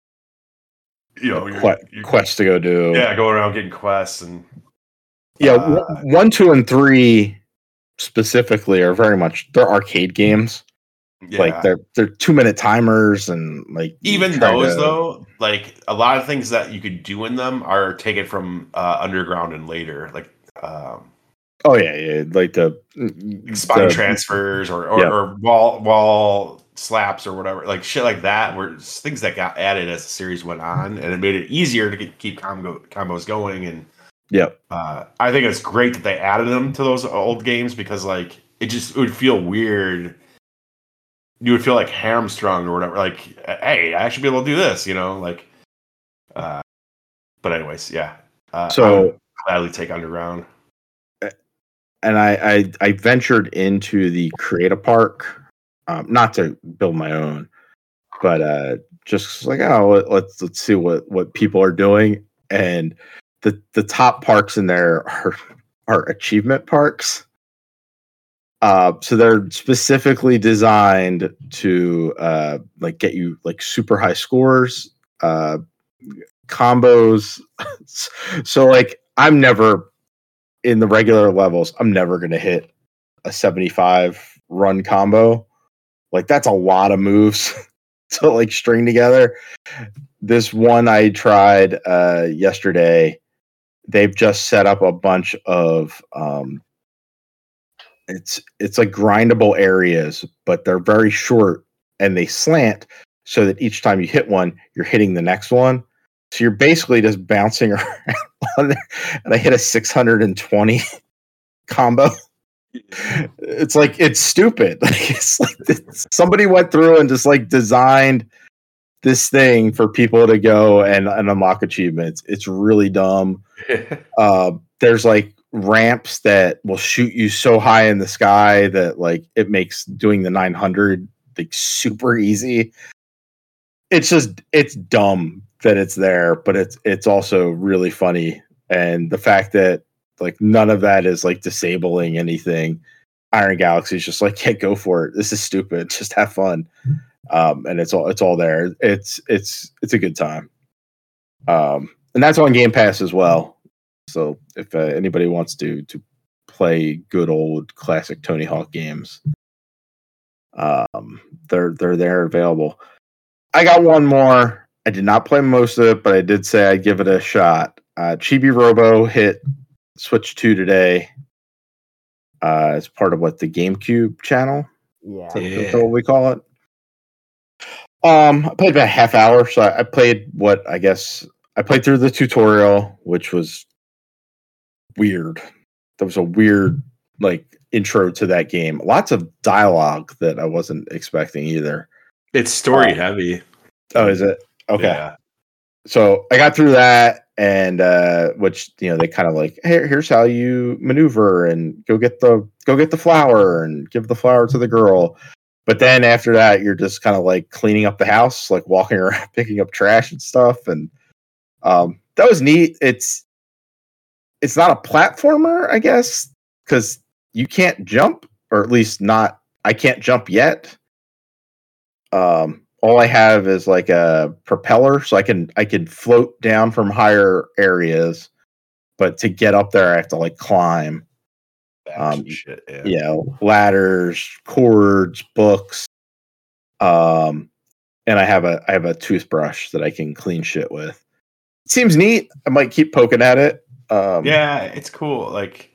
Speaker 4: you know, you're,
Speaker 1: que-
Speaker 4: you're-
Speaker 1: quests to go do.
Speaker 4: yeah, going around getting quests and
Speaker 1: Yeah,
Speaker 4: Uh,
Speaker 1: one, one, two, and three specifically are very much they're arcade games.
Speaker 4: Yeah.
Speaker 1: Like they're they're two minute timers and like
Speaker 4: even
Speaker 1: try
Speaker 4: those
Speaker 1: to-
Speaker 4: though, like a lot of things that you could do in them are taken from uh, Underground and later, like um,
Speaker 1: Oh yeah, yeah, like the
Speaker 4: spine
Speaker 1: the-
Speaker 4: transfers or or,
Speaker 1: Yeah.
Speaker 4: or wall wall slaps or whatever, like shit like that, were things that got added as the series went on, and it made it easier to get, keep combo combos going. And
Speaker 1: Yep.
Speaker 4: uh, I think it's great that they added them to those old games because like it just it would feel weird. You would feel like hamstrung or whatever. Like, hey, I should be able to do this, you know? Like, uh, but anyways, yeah. Uh, I
Speaker 1: So
Speaker 4: would gladly take Underground.
Speaker 1: and I, I I ventured into the Create a Park, um, not to build my own, but uh, just like oh let, let's let's see what what people are doing, and the the top parks in there are are achievement parks. Uh, so they're specifically designed to uh, like get you like super high scores, uh, combos. So like I'm never in the regular levels. I'm never gonna hit a seventy-five run combo. Like that's a lot of moves to like string together. This one I tried uh, yesterday. They've just set up a bunch of um, it's it's like grindable areas, but they're very short and they slant so that each time you hit one, you're hitting the next one. So you're basically just bouncing around on there. And I hit a six hundred twenty combo. It's like it's stupid. Like it's like this, somebody went through and just like designed this thing for people to go and, and unlock achievements. It's really dumb. Uh, there's like ramps that will shoot you so high in the sky that like it makes doing the nine hundred like super easy. It's just it's dumb that it's there, but it's it's also really funny. And the fact that like none of that is like disabling anything. Iron Galaxy is just like, yeah, go for it. This is stupid. Just have fun. Um, and it's all it's all there. It's it's it's a good time. Um, and that's on Game Pass as well. So if uh, anybody wants to to play good old classic Tony Hawk games, um, they're they're there available. I got one more. I did not play most of it, but I did say I'd give it a shot. Uh, Chibi Robo hit Switch two today. Uh, as part of what the GameCube channel.
Speaker 3: Yeah.
Speaker 1: Is that- is that what we call it? Um, I played about a half hour, so I, I played what I guess I played through the tutorial, which was weird. That was a weird like intro to that game. Lots of dialogue that I wasn't expecting either.
Speaker 4: It's story
Speaker 1: Uh,
Speaker 4: heavy.
Speaker 1: Oh, is it? Okay.
Speaker 4: Yeah.
Speaker 1: So I got through that, and uh, which you know they kind of like, hey, here's how you maneuver and go get the go get the flower and give the flower to the girl. But then after that, you're just kind of like cleaning up the house, like walking around, picking up trash and stuff, and um, that was neat. It's it's not a platformer, I guess, because you can't jump, or at least not. I can't jump yet. Um, all I have is like a propeller, so I can I can float down from higher areas, but to get up there, I have to like climb. Um,
Speaker 4: shit. Yeah.
Speaker 1: You know, ladders, cords, books, um, and I have a I have a toothbrush that I can clean shit with. It seems neat. I might keep poking at it. Um,
Speaker 4: Yeah, it's cool. Like,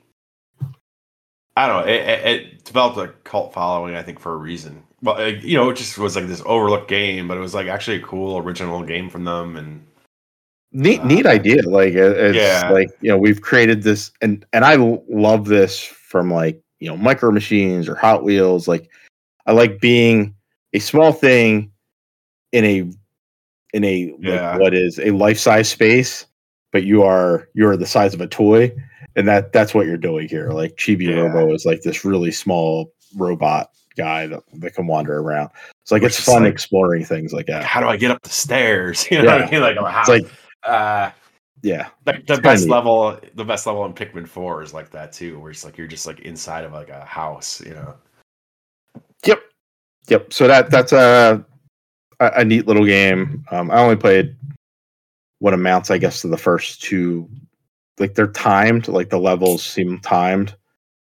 Speaker 4: I don't know. It, it, it developed a cult following, I think, for a reason. Well, it, you know, it just was like this overlooked game, but it was like actually a cool original game from them, and
Speaker 1: neat,
Speaker 4: uh,
Speaker 1: neat idea. Like, it- it's
Speaker 4: yeah.
Speaker 1: like you know, we've created this, and and I l- love this from like you know, Micro Machines or Hot Wheels. Like, I like being a small thing in a in a like,
Speaker 4: Yeah.
Speaker 1: what is a life size space, but you are you are the size of a toy, and that that's what you're doing here. Like Chibi
Speaker 4: Yeah.
Speaker 1: Robo is like this really small robot guy that, that can wander around. It's like
Speaker 4: Which
Speaker 1: it's
Speaker 4: is
Speaker 1: fun
Speaker 4: like-
Speaker 1: exploring things like
Speaker 4: like,
Speaker 1: that.
Speaker 4: how do I get up the stairs? You know what
Speaker 1: Yeah.
Speaker 4: I mean? Like, how,
Speaker 1: It's like
Speaker 4: uh,
Speaker 1: yeah,
Speaker 4: like the
Speaker 1: It's kinda
Speaker 4: best
Speaker 1: neat.
Speaker 4: level, the best level in Pikmin four is like that too, where it's like you're just like inside of like a house, you know.
Speaker 1: Yep, yep. So that that's a a, a neat little game. Um, I only played what amounts, I guess, to the first two. Like they're timed. Like the levels seem timed.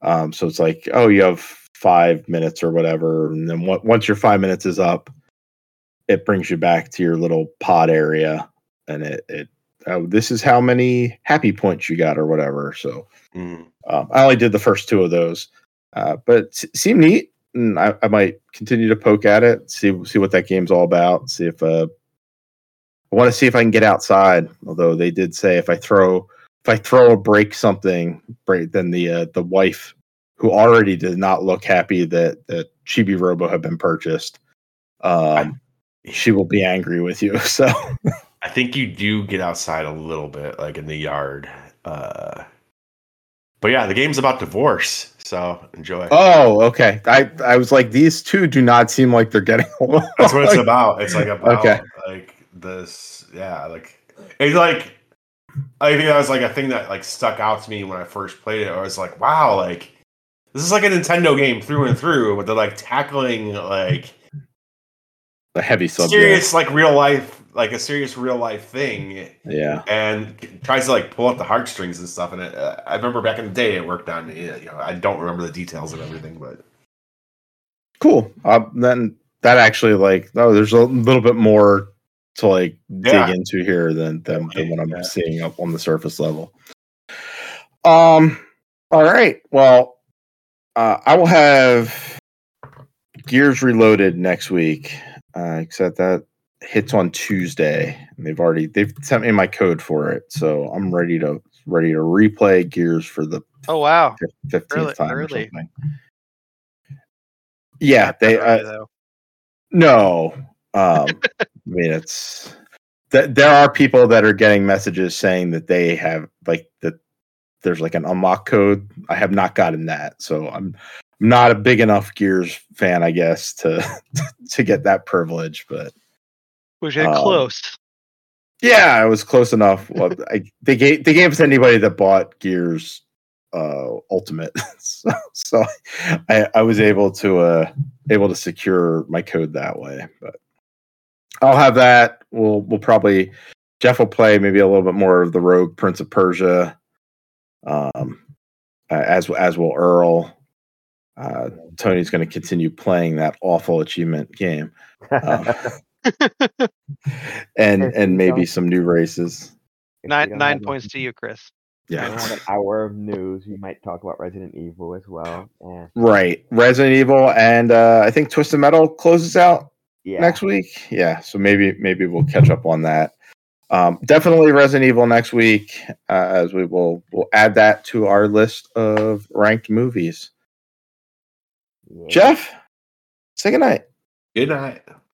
Speaker 1: Um, so it's like, oh, you have five minutes or whatever, and then w- once your five minutes is up, it brings you back to your little pod area, and it, it oh, this is how many happy points you got or whatever. So
Speaker 4: Mm.
Speaker 1: um, I only did the first two of those, uh, but it s- seemed neat, and I, I might continue to poke at it, see see what that game's all about, see if uh, I want to see if I can get outside. Although they did say if I throw if I throw or break something, break then the uh, the wife, who already did not look happy that that Chibi Robo had been purchased, um, she will be angry with you. So
Speaker 4: I think you do get outside a little bit, like in the yard. Uh, but yeah, the game's about divorce, so enjoy.
Speaker 1: oh, okay. I I was like, these two do not seem like they're getting along.
Speaker 4: That's what it's about. It's like about
Speaker 1: Okay.
Speaker 4: like this, yeah. Like it's like I think that was like a thing that like stuck out to me when I first played it. I was like, wow, like this is like a Nintendo game through and through, but they're like tackling like
Speaker 1: A heavy subject.
Speaker 4: serious, like real life, like a serious real life thing,
Speaker 1: Yeah.
Speaker 4: and tries to like pull up the heartstrings and stuff. And it, uh, I remember back in the day, it worked on. You know, I don't remember the details of everything, but
Speaker 1: Cool. Uh, then that actually like oh, there's a little bit more to like
Speaker 4: Yeah.
Speaker 1: dig into here than than, than what I'm
Speaker 4: Yeah.
Speaker 1: seeing up on the surface level. Um. All right. Well, uh, I will have Gears Reloaded next week. Uh, except that hits on Tuesday, and they've already they've sent me my code for it, so I'm ready to ready to replay Gears for the
Speaker 2: Oh wow.
Speaker 1: fifteenth
Speaker 2: Early-
Speaker 1: time or
Speaker 2: early.
Speaker 1: something. Yeah,
Speaker 2: Not that
Speaker 1: they.
Speaker 2: early,
Speaker 1: Uh,
Speaker 2: though.
Speaker 1: no, um, I mean it's th- there are people that are getting messages saying that they have like that. There's like an unlock code. I have not gotten that, so I'm not a big enough Gears fan, I guess, to to get that privilege. But
Speaker 2: Was it
Speaker 1: um,
Speaker 2: close?
Speaker 1: yeah, it was close enough. Well, I, they gave they gave it to anybody that bought Gears uh, Ultimate, so, so I, I was able to uh, able to secure my code that way. But I'll have that. We'll we'll probably Jeff will play maybe a little bit more of the Rogue Prince of Persia, um, uh, as as will Earl. Uh, Tony's going to continue playing that awful achievement game, um, and and maybe some new races.
Speaker 3: If we
Speaker 2: Nine
Speaker 3: don't
Speaker 2: nine
Speaker 3: have a-
Speaker 2: points to you, Chris.
Speaker 3: we don't
Speaker 1: Yeah.
Speaker 3: have an hour of news. We might talk about Resident Evil as well. Yeah.
Speaker 1: Right. Resident Evil, and uh, I think Twisted Metal closes out
Speaker 3: Yeah.
Speaker 1: next week. Yeah, so maybe maybe we'll catch up on that. Um, definitely Resident Evil next week, uh, as we will we'll add that to our list of ranked movies.
Speaker 3: Yeah.
Speaker 1: Jeff, say goodnight.
Speaker 4: good night.